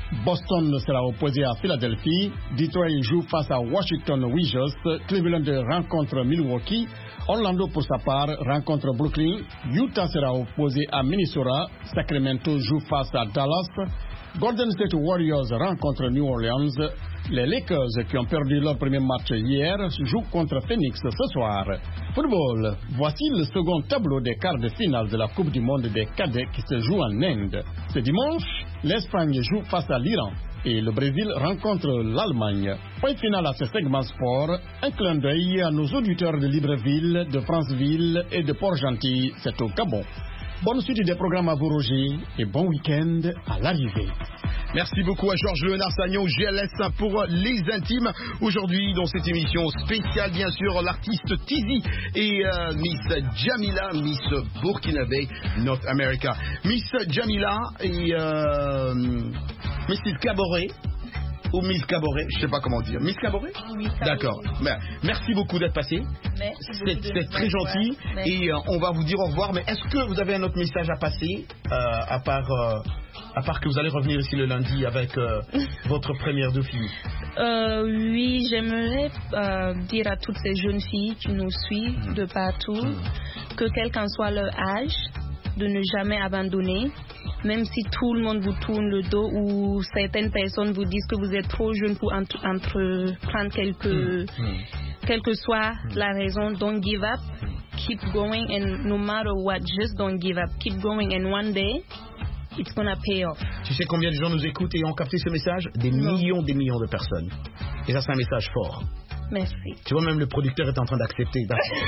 T: Boston sera opposé à Philadelphie, Detroit joue face à Washington Wizards, Cleveland rencontre Milwaukee, Orlando pour sa part rencontre Brooklyn, Utah sera opposé à Minnesota, Sacramento joue face à Dallas, Golden State Warriors rencontre New Orleans, les Lakers qui ont perdu leur premier match hier jouent contre Phoenix ce soir. Football, voici le second tableau des quarts de finale de la Coupe du Monde des cadets qui se joue en Inde. Ce dimanche, l'Espagne joue face à l'Iran et le Brésil rencontre l'Allemagne. Point final à ce segment sport, un clin d'œil à nos auditeurs de Libreville, de Franceville et de Port-Gentil, c'est au Gabon. Bonne suite des programmes à vous, Roger, et bon week-end à l'arrivée.
A: Merci beaucoup à Georges Léonard Sagnon, G L S pour les intimes. Aujourd'hui, dans cette émission spéciale, bien sûr, l'artiste Tizi et euh, Miss Jamila, Miss Burkinabé, North America. Miss Jamila et euh, Miss Caboret. Ou Miss Caboret, je ne sais pas comment dire. Miss Caboret
H: Miss Caboret.
A: D'accord. Ben, merci beaucoup d'être passé. C'est, c'est très gentil.
H: Merci.
A: Et euh, on va vous dire au revoir. Mais est-ce que vous avez un autre message à passer, euh, à part, euh, à part que vous allez revenir ici le lundi avec euh, votre première de filles?
I: Euh, oui, j'aimerais euh, dire à toutes ces jeunes filles qui nous suivent de partout que quel qu'en soit leur âge, de ne jamais abandonner, même si tout le monde vous tourne le dos ou certaines personnes vous disent que vous êtes trop jeune pour entre, entreprendre quelque, mm. quelle que soit la raison. Don't give up, keep going, and no matter what, just don't give up, keep going, and one day it's gonna pay off.
A: Tu sais combien de gens nous écoutent et ont capté ce message? Des
I: non.
A: millions, des millions de personnes. Et ça, c'est un message fort.
I: Merci.
A: Tu vois, même le producteur est en train d'accepter.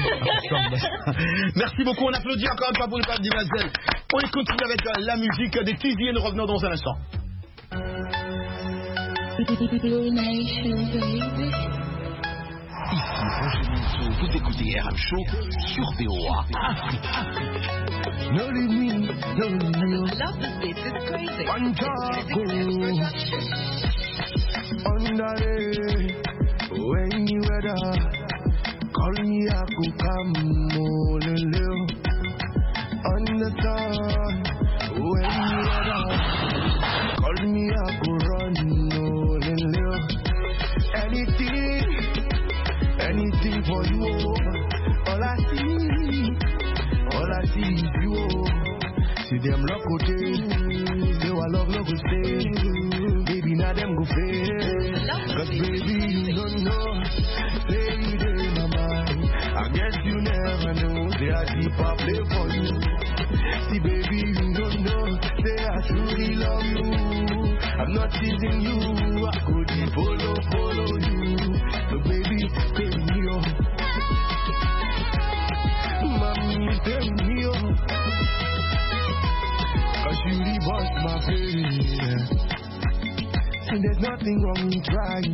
A: Merci beaucoup. On applaudit encore une fois pour le pape d'Imazel. On continue avec euh, la musique des Tizi et nous revenons dans un instant.
R: Ici Roger Monceau, vous écoutez R M Show sur V O A Afrique.
E: No leave me, no leave me.
D: Love this beat, it's crazy.
E: One taco, under when you weather, call me I could come all a little. On the sun, when you weather, call me I could run all a little. Anything, anything for you. All I see, all I see is you. See them lock out there, they will love no go stay. Baby now them go fail, cause baby you don't know. Say you dey in my mind, I guess you never know. Say I deep I play for you. See baby you don't know. Say I truly love you. I'm not teasing you. I go deep follow follow you. So baby take me on. Mommy take me on. Cause you really was my baby. And there's nothing wrong in trying.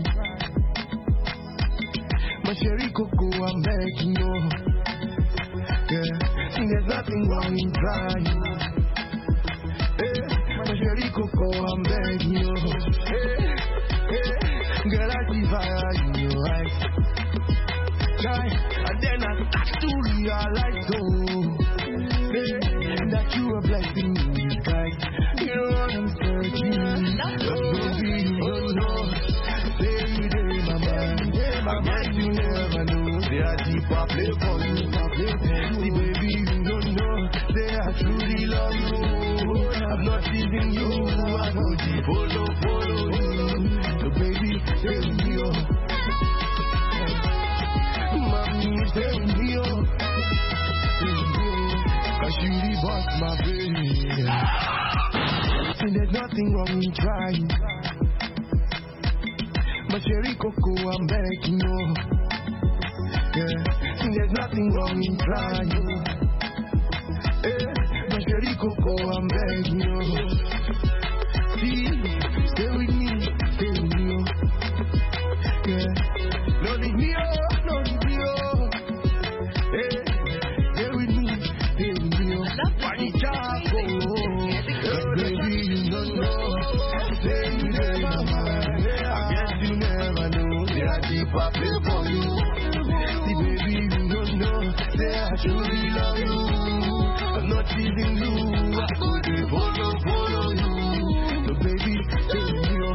E: My cherry cocoa, I'm begging you. Yeah, and there's nothing wrong in trying. Yeah, my cherry cocoa, I'm begging you. Yeah, yeah, girl, I see fire in your eyes. Try, and then I start to realize, oh, yeah, that you are blessing me in disguise. You know what I'm searching. But baby, you don't know. Say you dey in my mind. I guess you never know. Say I deep I play for you. See baby, you don't know. Say I truly love you. I'm not teasing you. I go deep, follow, follow you. So baby, take me on. Mommy, take me on. Cause you really was my baby. And there's nothing wrong in trying. My cherry cocoa, I'm begging you. Yeah, and there's nothing wrong in trying. Yeah, my cherry cocoa, I'm begging you. See, stay with me, stay with me. Yeah, no leave me up, no leave me up. Yeah, stay with me, stay with me. Party choco. Baby, you don't know. Say you dey my mind. I guess you never know. Say I deep I play for you. See, baby, you don't know. Say I truly love you. I'm not teasing you. I go dey follow, follow you. So, baby, tell me.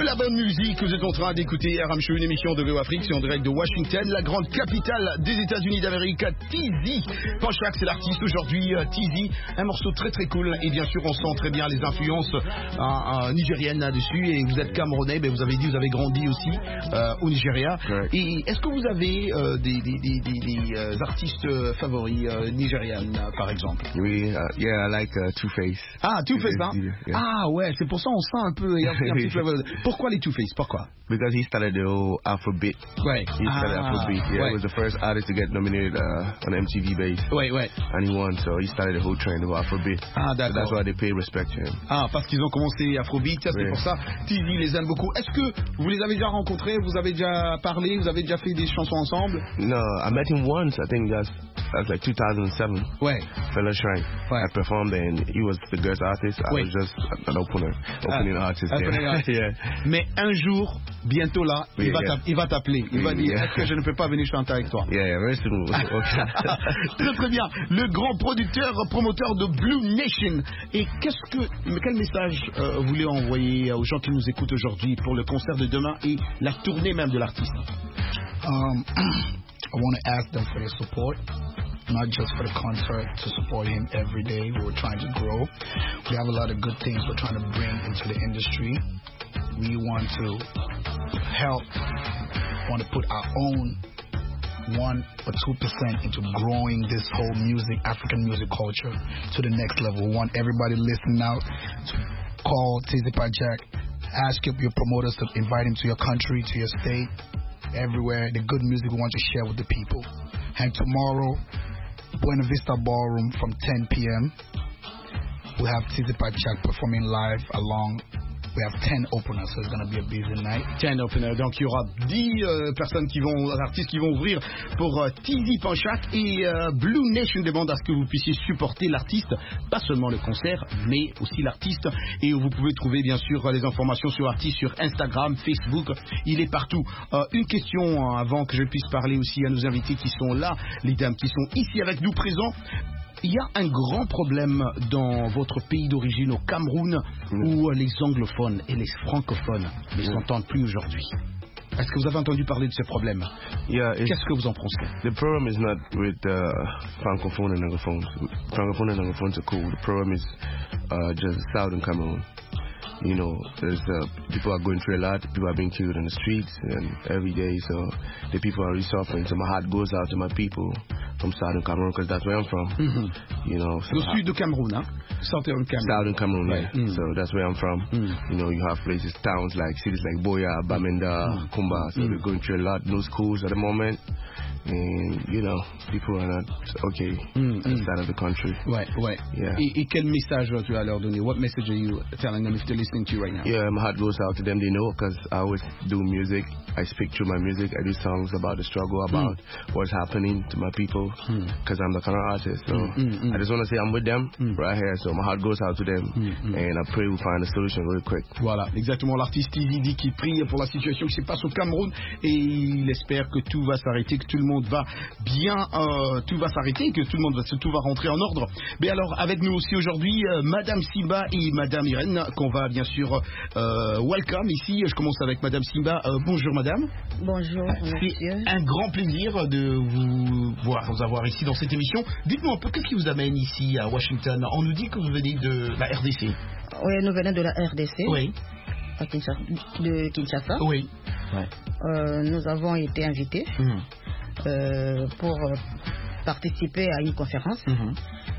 A: la bonne musique. Vous êtes en train d'écouter R M Show, une émission de V O Afrique. C'est en direct de Washington, la grande capitale des États-Unis d'Amérique. Tizi Panchak, c'est l'artiste aujourd'hui. Tizi, un morceau très très cool. Et bien sûr, on sent très bien les influences euh, euh, nigériennes là-dessus. Et vous êtes Camerounais, ben vous avez dit, vous avez grandi aussi euh, au Nigeria. Ouais. Et est-ce que vous avez euh, des, des, des, des, des euh, artistes favoris euh, nigériennes, euh, par exemple?
J: Oui, uh, yeah, I like uh, Two-Face.
A: Ah, Two-Face, hein? Yeah. Ah ouais, c'est pour ça on sent un peu. Il y a, il y a un petit flavor. Pourquoi les Two-Face? Pourquoi?
J: Because he started the whole Afrobeat.
A: Right.
J: He started
A: ah,
J: Afrobeat. Yeah,
A: right.
J: he was the first artist to get nominated uh, on M T V Base.
A: Ouais, ouais.
J: And he won, so he started the whole trend of Afrobeat.
A: Ah, d'accord.
J: So that's why they pay respect to him.
A: Ah, parce qu'ils ont commencé Afrobeat, c'est
J: ouais.
A: pour ça. Tizi les aime beaucoup. Est-ce que vous les avez déjà rencontrés? Vous avez déjà parlé? Vous avez déjà fait des chansons ensemble?
J: No, I met him once. I think that's that's like two thousand seven.
A: Ouais.
J: Fella Shrine.
A: Ouais.
J: I performed there, and he was the guest artist. I
A: ouais.
J: was just an opener, opening ah, artist.
A: Opening
J: yeah.
A: artist.
J: yeah.
A: Mais un jour, bientôt là, il,
J: yeah,
A: va
J: yeah.
A: il va t'appeler. Il va dire,
J: yeah.
A: est-ce que je ne peux pas venir chanter avec toi?
J: Yeah, yeah, very soon.
A: Très très bien. Le grand producteur, promoteur de Blue Nation. Et qu'est-ce que, quel message euh, vous voulez envoyer aux gens qui nous écoutent aujourd'hui pour le concert de demain et la tournée même de l'artiste?
K: Um, I want to ask them for their support. Not just for the concert, to support him every day. We're trying to grow. We have a lot of good things we're trying to bring into the industry. We want to help, want to put our own one or two percent into growing this whole music, African music culture to the next level. We want everybody listening out to call Tizi Panchak, ask your promoters to invite him to your country, to your state, everywhere. The good music we want to share with the people. And tomorrow, Buena Vista Ballroom from ten p.m. we have Tizi Panchak performing live along. We have ten openers, so it's going to be a busy night.
A: ten openers, donc il y aura dix euh, personnes qui vont, artistes qui vont ouvrir pour euh, Tizi Panchak et euh, Blue Nation demande à ce que vous puissiez supporter l'artiste, pas seulement le concert, mais aussi l'artiste. Et vous pouvez trouver bien sûr les informations sur l'artiste sur Instagram, Facebook, il est partout. Euh, une question avant que je puisse parler aussi à nos invités qui sont là, les dames qui sont ici avec nous présents. Il y a un grand problème dans votre pays d'origine, au Cameroun, mm. où les anglophones et les francophones ne mm. s'entendent plus aujourd'hui. Est-ce que vous avez entendu parler de ce problème?
J: Yeah,
A: qu'est-ce que vous en pensez?
J: The problem is not with uh, francophone and anglophones. Francophone and anglophones are cool. The problem is uh, just southern Cameroon. You know, there's uh, people are going through a lot. People are being killed in the streets and every day. So the people are really suffering. So my heart goes out to my people from Southern Cameroon because that's where I'm from. Mm-hmm. You know, so
A: le sud du Cameroun, hein? Southern Cameroon.
J: Southern Cameroon, right. yeah. Mm. So that's where I'm from.
A: Mm.
J: You know, you have places, towns like cities like Boya, Bamenda, mm. Kumba. So mm. they're going through a lot. No schools at the moment. And, you know, people are not okay mm, inside mm. of the country.
A: Ouais, ouais.
J: Yeah.
A: Et, et quel message tu as leur donner? What message are you telling them if they're listening to you right now?
J: Yeah, my heart goes out to them. They know because I always do music. I speak through my music. I do songs about the struggle, about mm. what's happening to my people because mm. I'm the kind of artist. So mm, mm, mm. I just want to say I'm with them mm. right here. So my heart goes out to them mm, mm. and I pray we find a solution really quick.
A: Voilà, exactement. L'artiste Tizi dit qu'il prie pour la situation qui se passe au Cameroun et il espère que tout va s'arrêter, que tout le monde va bien, euh, tout va s'arrêter, que tout le monde va, tout va rentrer en ordre. Mais alors, avec nous aussi aujourd'hui, euh, Madame Simba et Madame Irène, qu'on va bien sûr euh, welcome ici. Je commence avec Madame Simba. Euh, bonjour Madame.
S: Bonjour monsieur.
A: C'est un grand plaisir de vous voir, vous avoir ici dans cette émission. Dites-moi un peu, qu'est-ce qui vous amène ici à Washington? On nous dit que vous venez de la R D C.
S: Oui, nous venons de la R D C.
A: Oui.
S: À Kinshasa, de Kinshasa.
A: Oui. Ouais.
S: Euh, nous avons été invités mmh. euh, pour participer à une conférence. Mmh.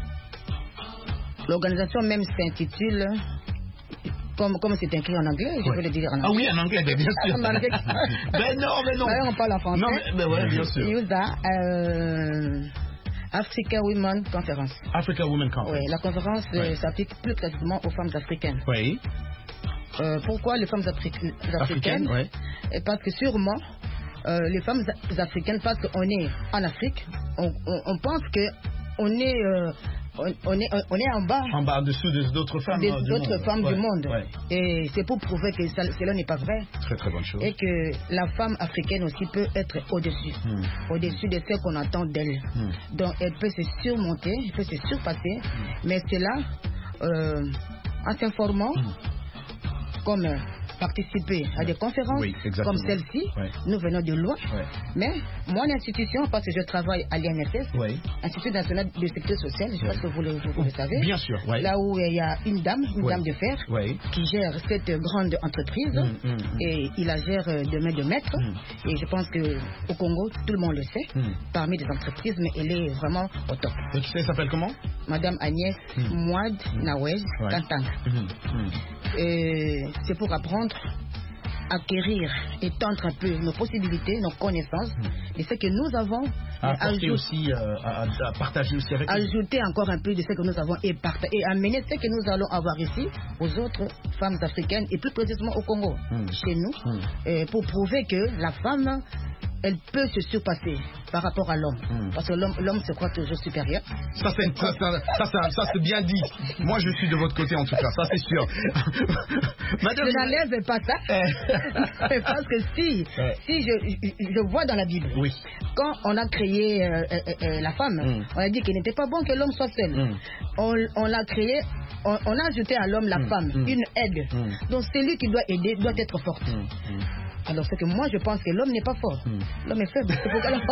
S: L'organisation même s'intitule, comme comme c'est écrit en anglais, je ouais. peux le dire en anglais.
A: Ah oui, en anglais, bien sûr.
S: En anglais.
A: Ben non, mais non.
S: Alors on parle en français.
A: Non, mais ben ouais, bien sûr.
S: Yuda, euh, Africa Women Conference.
A: Africa Women Conference.
S: Oui, la conférence ouais. s'applique plus précisément aux femmes africaines.
A: Oui.
S: Euh, pourquoi les femmes africaines,
A: africaines ouais.
S: Parce que sûrement, euh, les femmes africaines, parce qu'on est en Afrique, on, on, on pense qu'on est, euh, on, on est, on est en bas.
A: En bas, dessous d'autres femmes,
S: des,
A: du,
S: d'autres
A: monde.
S: femmes
A: Ouais.
S: du monde.
A: Ouais.
S: Et c'est pour prouver que ça, cela n'est pas vrai.
A: Très très bonne chose.
S: Et que la femme africaine aussi peut être au-dessus. Hmm. Au-dessus de ce qu'on attend d'elle. Hmm. Donc elle peut se surmonter, elle peut se surpasser. Hmm. Mais c'est là, euh, en s'informant, hmm. comme participer à des conférences
A: oui,
S: comme celle-ci. Oui. Nous venons de loin. Oui. Mais mon institution, parce que je travaille à l'I N S S, oui. Institut national de sécurité sociale, je oui. pense que vous le, vous, vous le savez.
A: Bien sûr. Oui.
S: Là où il y a une dame, une oui. dame de fer, oui. qui gère cette grande entreprise mm, mm, mm. et il la gère de main de maître. Mm. Et je pense qu'au Congo, tout le monde le sait, mm. parmi les entreprises, mais elle est vraiment au top.
A: Et tu sais, elle s'appelle comment? Madame
S: Agnès mm. Mouad mm. Nawez ouais. Kantang. Mm. Mm. C'est pour apprendre, acquérir, étendre un peu nos possibilités, nos connaissances, mm. et ce que nous avons
A: à apporter aussi, euh, à, à partager aussi avec
S: ajouter nous. Encore un peu de ce que nous avons et, et amener ce que nous allons avoir ici aux autres femmes africaines et plus précisément au Congo, mm. chez nous, mm. et pour prouver que la femme, elle peut se surpasser par rapport à l'homme. Mm. Parce que l'homme se croit toujours supérieur.
A: Ça, c'est, ça, ça, ça, ça, ça, c'est bien dit. Moi, je suis de votre côté, en tout cas. Ça, c'est sûr.
S: Madame, je n'enlève pas ça. Parce que si, ouais. si je, je, je vois dans la Bible, oui. quand on a créé euh, euh, euh, la femme, mm. on a dit qu'il n'était pas bon que l'homme soit seul. Mm. On, on l'a créé, on, on a ajouté à l'homme la mm. femme, mm. une aide. Mm. Donc, celui qui doit aider doit être forte. Mm. Mm. Alors, c'est que moi, je pense que l'homme n'est pas fort. Hmm. L'homme est faible.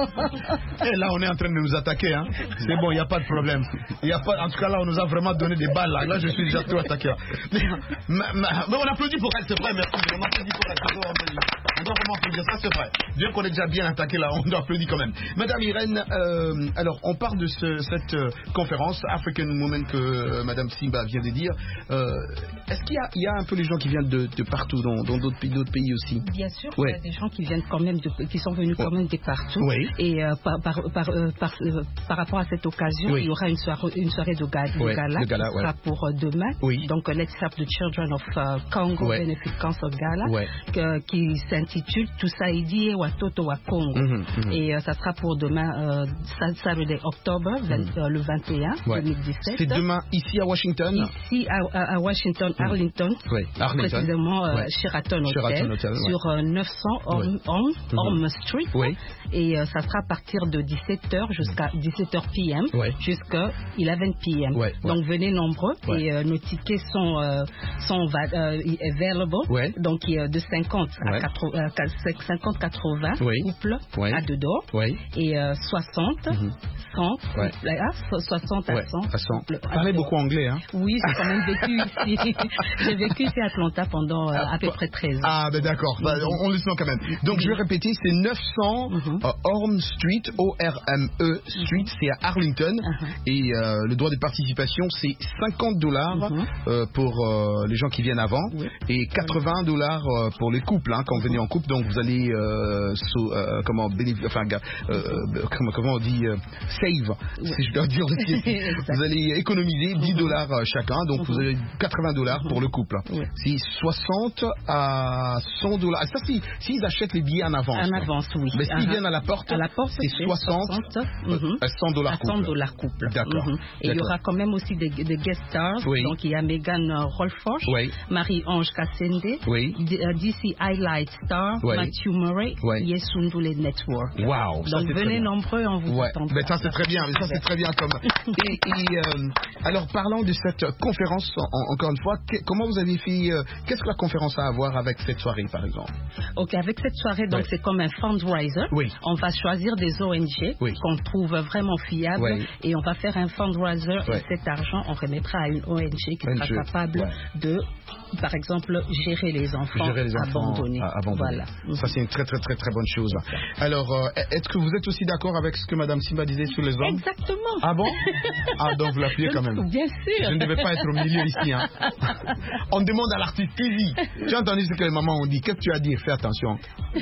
A: Et là, on est en train de nous attaquer. Hein. C'est bon, il n'y a pas de problème. Y a pas... En tout cas, là, on nous a vraiment donné des balles. Là, là je suis déjà tout attaqué. Mais, mais, mais on applaudit pour elle, c'est vrai. Merci. On applaudit pour elle. On doit vraiment applaudir. Ça, c'est vrai. Bien qu'on est déjà bien attaqué, là, on doit applaudir quand même. Madame Irène, euh, alors, on parle de ce, cette euh, conférence African Women que euh, Madame Simba vient de dire. Euh, est-ce qu'il y a, il y a un peu les gens qui viennent de, de partout, dans, dans d'autres, pays, d'autres pays aussi?
U: Bien sûr. Ouais. Il y a des gens qui viennent quand même de, qui sont venus quand même de partout. Oui. Et euh, par, par, par, euh, par, euh, par rapport à cette occasion, oui. il y aura une soirée, une soirée de gala, ouais. de gala, de gala qui ouais. sera pour euh, demain. Oui. Donc, Let's Help the Children of uh, Congo ouais. Benefit Council Gala, ouais. que, qui s'intitule Tusaidie Watoto wa Congo. Mm-hmm, mm-hmm. Et euh, ça sera pour demain, euh, Saturday, octobre, mm-hmm. euh, le vingt et un ouais. deux mille dix-sept.
A: C'est demain ici à Washington.
U: Ici à, à, à Washington, mm-hmm. Arlington, ouais. Arlington. Précisément euh, ouais. Sheraton Hotel, Sheraton Hotel ouais. sur euh, neuf cents Orm, Orm, Orm mm-hmm. Street. Oui. Et euh, ça sera à partir de dix-sept heures jusqu'à dix-sept heures P M ouais. jusqu'à onze P M Ouais. Donc venez nombreux ouais. et euh, nos tickets sont, euh, sont euh, available. Ouais. Donc euh, de cinquante ouais. à cinquante quatre-vingts oui. couples ouais. à deux dehors ouais. et euh, soixante, mm-hmm. cent, ouais. à soixante ouais. à cent.
A: À cent. Vous parlez beaucoup anglais, hein?
U: Oui, j'ai quand même vécu ici. J'ai vécu ici à Atlanta pendant euh, à peu près treize ans.
A: Ah, ben d'accord, bah, on, on le sent quand même. Donc mm-hmm. je vais répéter, c'est neuf cents mm-hmm. uh, Orm Street, O R M E Street, mm-hmm. c'est à Arlington. Uh-huh. Et euh, le droit de participation, c'est cinquante dollars mm-hmm. euh, pour euh, les gens qui viennent avant oui. et quatre-vingts dollars euh, pour les couples, hein, quand vous venez en couple. Donc vous allez, euh, so, euh, comment, bénéfic- enfin, euh, comment, comment on dit, euh, save, oui. si je dois dire aussi. Vous allez économiser dix dollars mm-hmm. chacun, donc mm-hmm. vous avez quatre-vingts dollars mm-hmm. pour le couple. Oui. C'est soixante à cent dollars. Ça, si, s'ils achètent les billets en avance.
U: En avance, oui.
A: Mais s'ils uh-huh. viennent à la porte,
U: à la porte
A: c'est soixante mm-hmm. à cent dollars couple.
U: cent dollars couple.
A: D'accord.
U: Mm-hmm. Et il y aura quand même aussi des, des guest stars. Oui. Donc il y a Megan Rolfors, oui. Marie-Ange Kassende, oui. D C Highlight Star, oui. Matthew Murray, oui. Yesundule Network.
A: Wow.
U: Donc venez nombreux, on vous
A: ouais.
U: attend.
A: Ben, ça c'est très bien. Ça c'est très bien comme. et, et euh, alors parlant de cette conférence, en, encore une fois, que, comment vous avez fait euh, qu'est-ce que la conférence a à voir avec cette soirée, par exemple?
U: Ok, avec cette soirée, donc oui. c'est comme un fundraiser. Oui. On va choisir des O N G oui. qu'on trouve vraiment fiables oui. et on va faire un fundraiser oui. et cet argent on remettra à une O N G qui sera N G. capable ouais. de, par exemple, gérer les enfants,
A: gérer les enfants
U: abandonnés.
A: abandonnés. Voilà. Ça c'est une très très très très bonne chose. Alors, euh, est-ce que vous êtes aussi d'accord avec ce que Madame Simba disait sur les hommes?
U: Exactement.
A: Ah bon? Ah donc vous l'appuyez quand même.
U: Bien sûr.
A: Je ne devais pas être au milieu ici. Hein. On demande à l'artiste qui dit. Tu as entendu ce que les mamans ont dit? Qu'est-ce que tu as dit? Fais attention.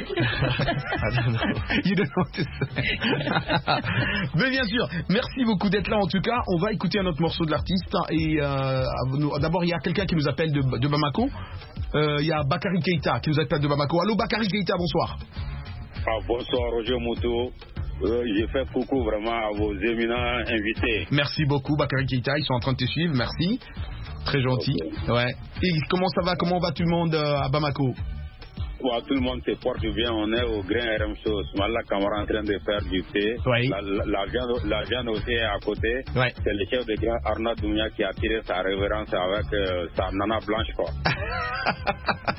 A: You don't know to say. Mais bien sûr, merci beaucoup d'être là en tout cas. On va écouter un autre morceau de l'artiste. Et euh, d'abord, il y a quelqu'un qui nous appelle de, de Bamako. Euh, il y a Bakary Keita qui nous appelle de Bamako. Allô Bakary Keita, bonsoir.
V: Ah, bonsoir Roger Moutou. Euh, je fais coucou vraiment à vos éminents invités.
A: Merci beaucoup Bakary Keita, ils sont en train de te suivre, merci. Très gentil. Okay. Ouais. Et comment ça va? Comment va tout le monde euh, à Bamako?
V: Ouais, tout le monde se porte bien, on est au Grand R M Show. Smalla Camara en train de faire du thé. Oui. La, la, la, viande, la viande aussi est à côté. Oui. C'est le chef de Grand Arnaud Doumia qui a tiré sa révérence avec euh, sa nana blanche, quoi.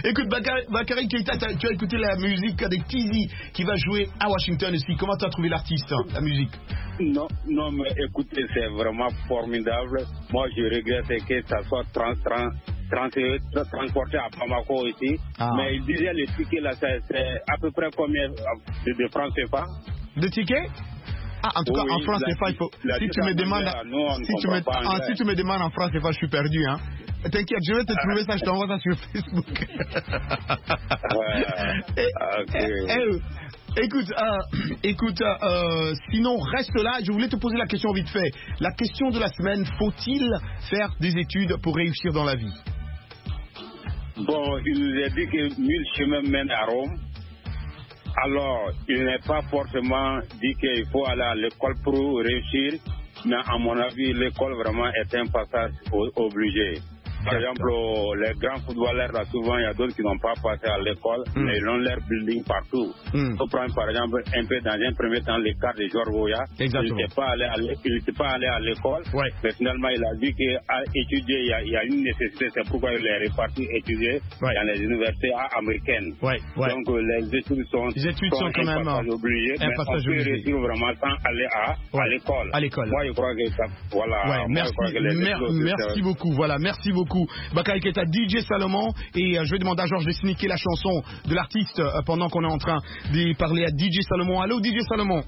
A: Écoute, Bakary, Bakary Keita, tu as écouté la musique de Tizi qui va jouer à Washington aussi. Comment tu as trouvé l'artiste, hein, la musique?
V: Non, non, mais écoutez, c'est vraiment formidable. Moi, je regrette que ça soit trans, trans, trans, transporté à Bamako ici. Ah. Mais il disait le ticket là, c'est à peu près combien de, de francs C F A?
A: De tickets? Ah, en tout oui, cas, en France, C F A, il faut. Si tu me demandes, si tu me, ah, si tu me demandes en France, C F A, je suis perdu, hein. T'inquiète, je vais te trouver ça, je t'envoie ça sur Facebook.
V: Ouais.
A: Et,
V: okay.
A: et, et, écoute, euh, écoute, euh, sinon reste là. Je voulais te poser la question vite fait. La question de la semaine, faut-il faire des études pour réussir dans la vie?
V: Bon, il nous a dit que mille chemins mènent à Rome. Alors, il n'est pas forcément dit qu'il faut aller à l'école pour réussir, mais à mon avis, l'école vraiment est un passage obligé. Par exemple, les grands footballeurs, là, souvent, il y a d'autres qui n'ont pas passé à l'école, mm. mais ils ont leur building partout. Il mm. faut prendre, par exemple, un peu dans un premier temps le cas de Georges Weah. Il n'était pas allé à l'école, ouais. mais finalement, il a dit qu'étudier, il, il y a une nécessité, c'est pourquoi il est reparti étudier ouais. dans les universités américaines. Ouais. Ouais. Donc, les études sont,
A: les études sont, sont quand
V: un
A: même
V: passage obligé, mais on peut réussir vraiment sans aller à, ouais. à l'école.
A: À l'école.
V: Moi, je crois que ça, voilà.
A: Ouais, merci,
V: moi, je crois que les
A: mer merci beaucoup, voilà, merci beaucoup. Bakary Keita, D J Salomon, et euh, je vais demander à Georges de signifier la chanson de l'artiste euh, pendant qu'on est en train de parler à D J Salomon. Allô D J Salomon.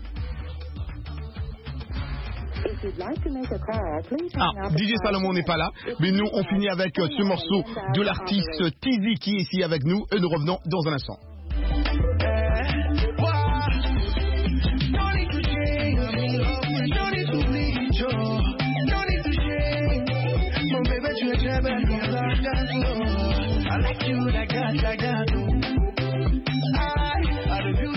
A: Ah, D J Salomon n'est pas là, mais nous on finit avec euh, ce morceau de l'artiste Tizi qui est ici avec nous et nous revenons dans un instant.
E: I like you like that, like that. I, I love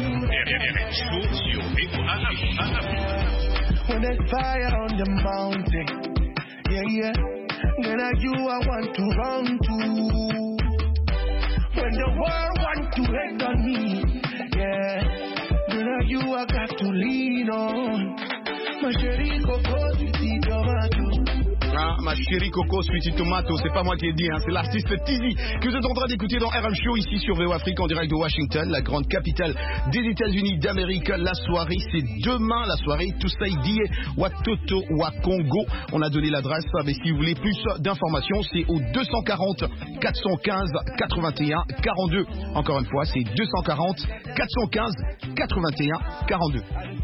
E: you. When there's fire on the mountain, yeah, yeah, then are you I want to run to. When the world wants to hate on me, yeah, then are you I got to lean on. My chérie coco, sweetie tomato.
A: Ah, ma chérie Coco, Sweetie Tomato, c'est pas moi qui ai dit, hein, c'est l'artiste Tizi que vous êtes en train d'écouter dans R M Show ici sur V O Afrique en direct de Washington, la grande capitale des États-Unis d'Amérique. La soirée, c'est demain, la soirée Tusaidie Watoto wa Congo. On a donné l'adresse, mais si vous voulez plus d'informations, c'est au deux cent quarante quatre cent quinze quatre-vingt-un quarante-deux. Encore une fois, c'est deux cent quarante quatre cent quinze quatre-vingt-un quarante-deux.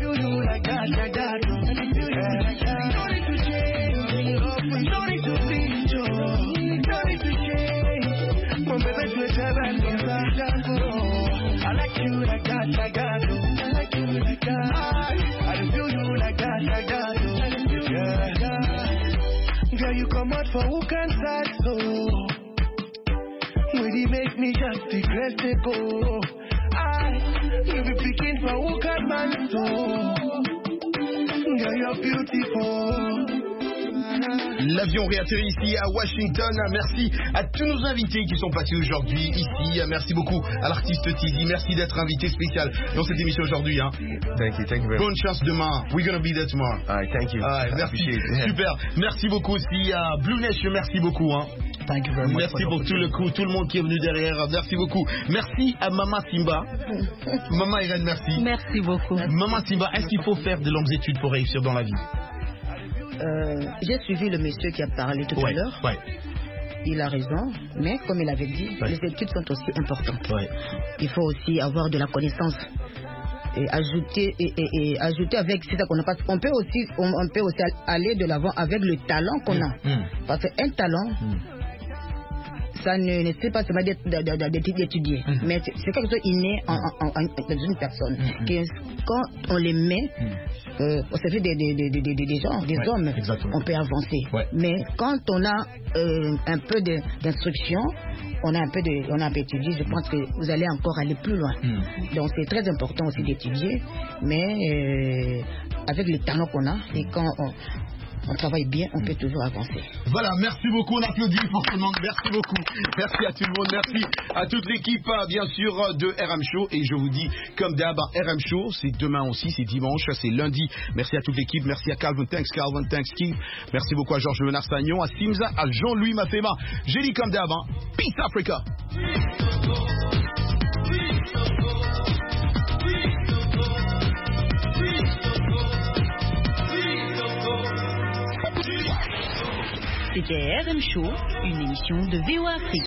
E: Don't need to be Joe. Don't need to change. When baby to a seven, I like you like that, like that. I like you like that. I feel you like that, like that. Yeah. Girl, you come out for who can side so. When you make me just regret to go. I, you be picking for who can man so. Girl, you're beautiful.
A: L'avion réatterrit ici à Washington. Merci à tous nos invités qui sont passés aujourd'hui ici. Merci beaucoup à l'artiste Tizi. Merci d'être invité spécial dans cette émission aujourd'hui. Hein.
J: Thank you, thank you very
A: Bonne chance demain. We're gonna be there tomorrow.
J: All right, thank you.
A: All right, merci. Super. Merci beaucoup aussi à Blue Nation. Merci beaucoup. Hein.
K: Thank you very much.
A: Merci pour tout le coup, tout le monde qui est venu derrière. Merci beaucoup. Merci à Maman Simba. Maman Irène, merci.
U: Merci beaucoup.
A: Maman Simba, est-ce qu'il faut faire de longues études pour réussir dans la vie?
S: Euh, j'ai suivi le monsieur qui a parlé tout
A: ouais,
S: à l'heure.
A: Ouais.
S: Il a raison, mais comme il avait dit, ouais. les études sont aussi importantes.
A: Ouais.
S: Il faut aussi avoir de la connaissance et ajouter et, et, et ajouter avec c'est ça qu'on n'a pas. On peut aussi on, on peut aussi aller de l'avant avec le talent qu'on a. Mmh. Parce qu'un talent. Mmh. Ça ne nécessite pas seulement d'étudier, mm-hmm. mais c'est quelque chose inné en, en, en, dans une personne. Mm-hmm. Que quand on les met mm-hmm. euh, au service des, des, des, des, des gens, des ouais, hommes, exactement. On peut avancer. Ouais. Mais quand on a euh, un peu d'instruction, on a un peu de, on a un peu étudié, je pense que vous allez encore aller plus loin. Mm-hmm. Donc c'est très important aussi d'étudier, mais euh, avec le talent qu'on a et quand on on travaille bien, on peut toujours avancer.
A: Voilà, merci beaucoup, on applaudit pour tout le monde, merci beaucoup, merci à tout le monde, merci à toute l'équipe, bien sûr, de R M Show, et je vous dis, comme d'hab, R M Show, c'est demain aussi, c'est dimanche, c'est lundi, merci à toute l'équipe, merci à Calvin Tanks, Calvin Tanks, Steve, merci beaucoup à Georges Menard Sagnon, à Simza, à Jean-Louis Mafema, j'ai dit comme d'hab, hein, Peace Africa.
Q: C'était R M Show, une émission de V O A Afrique.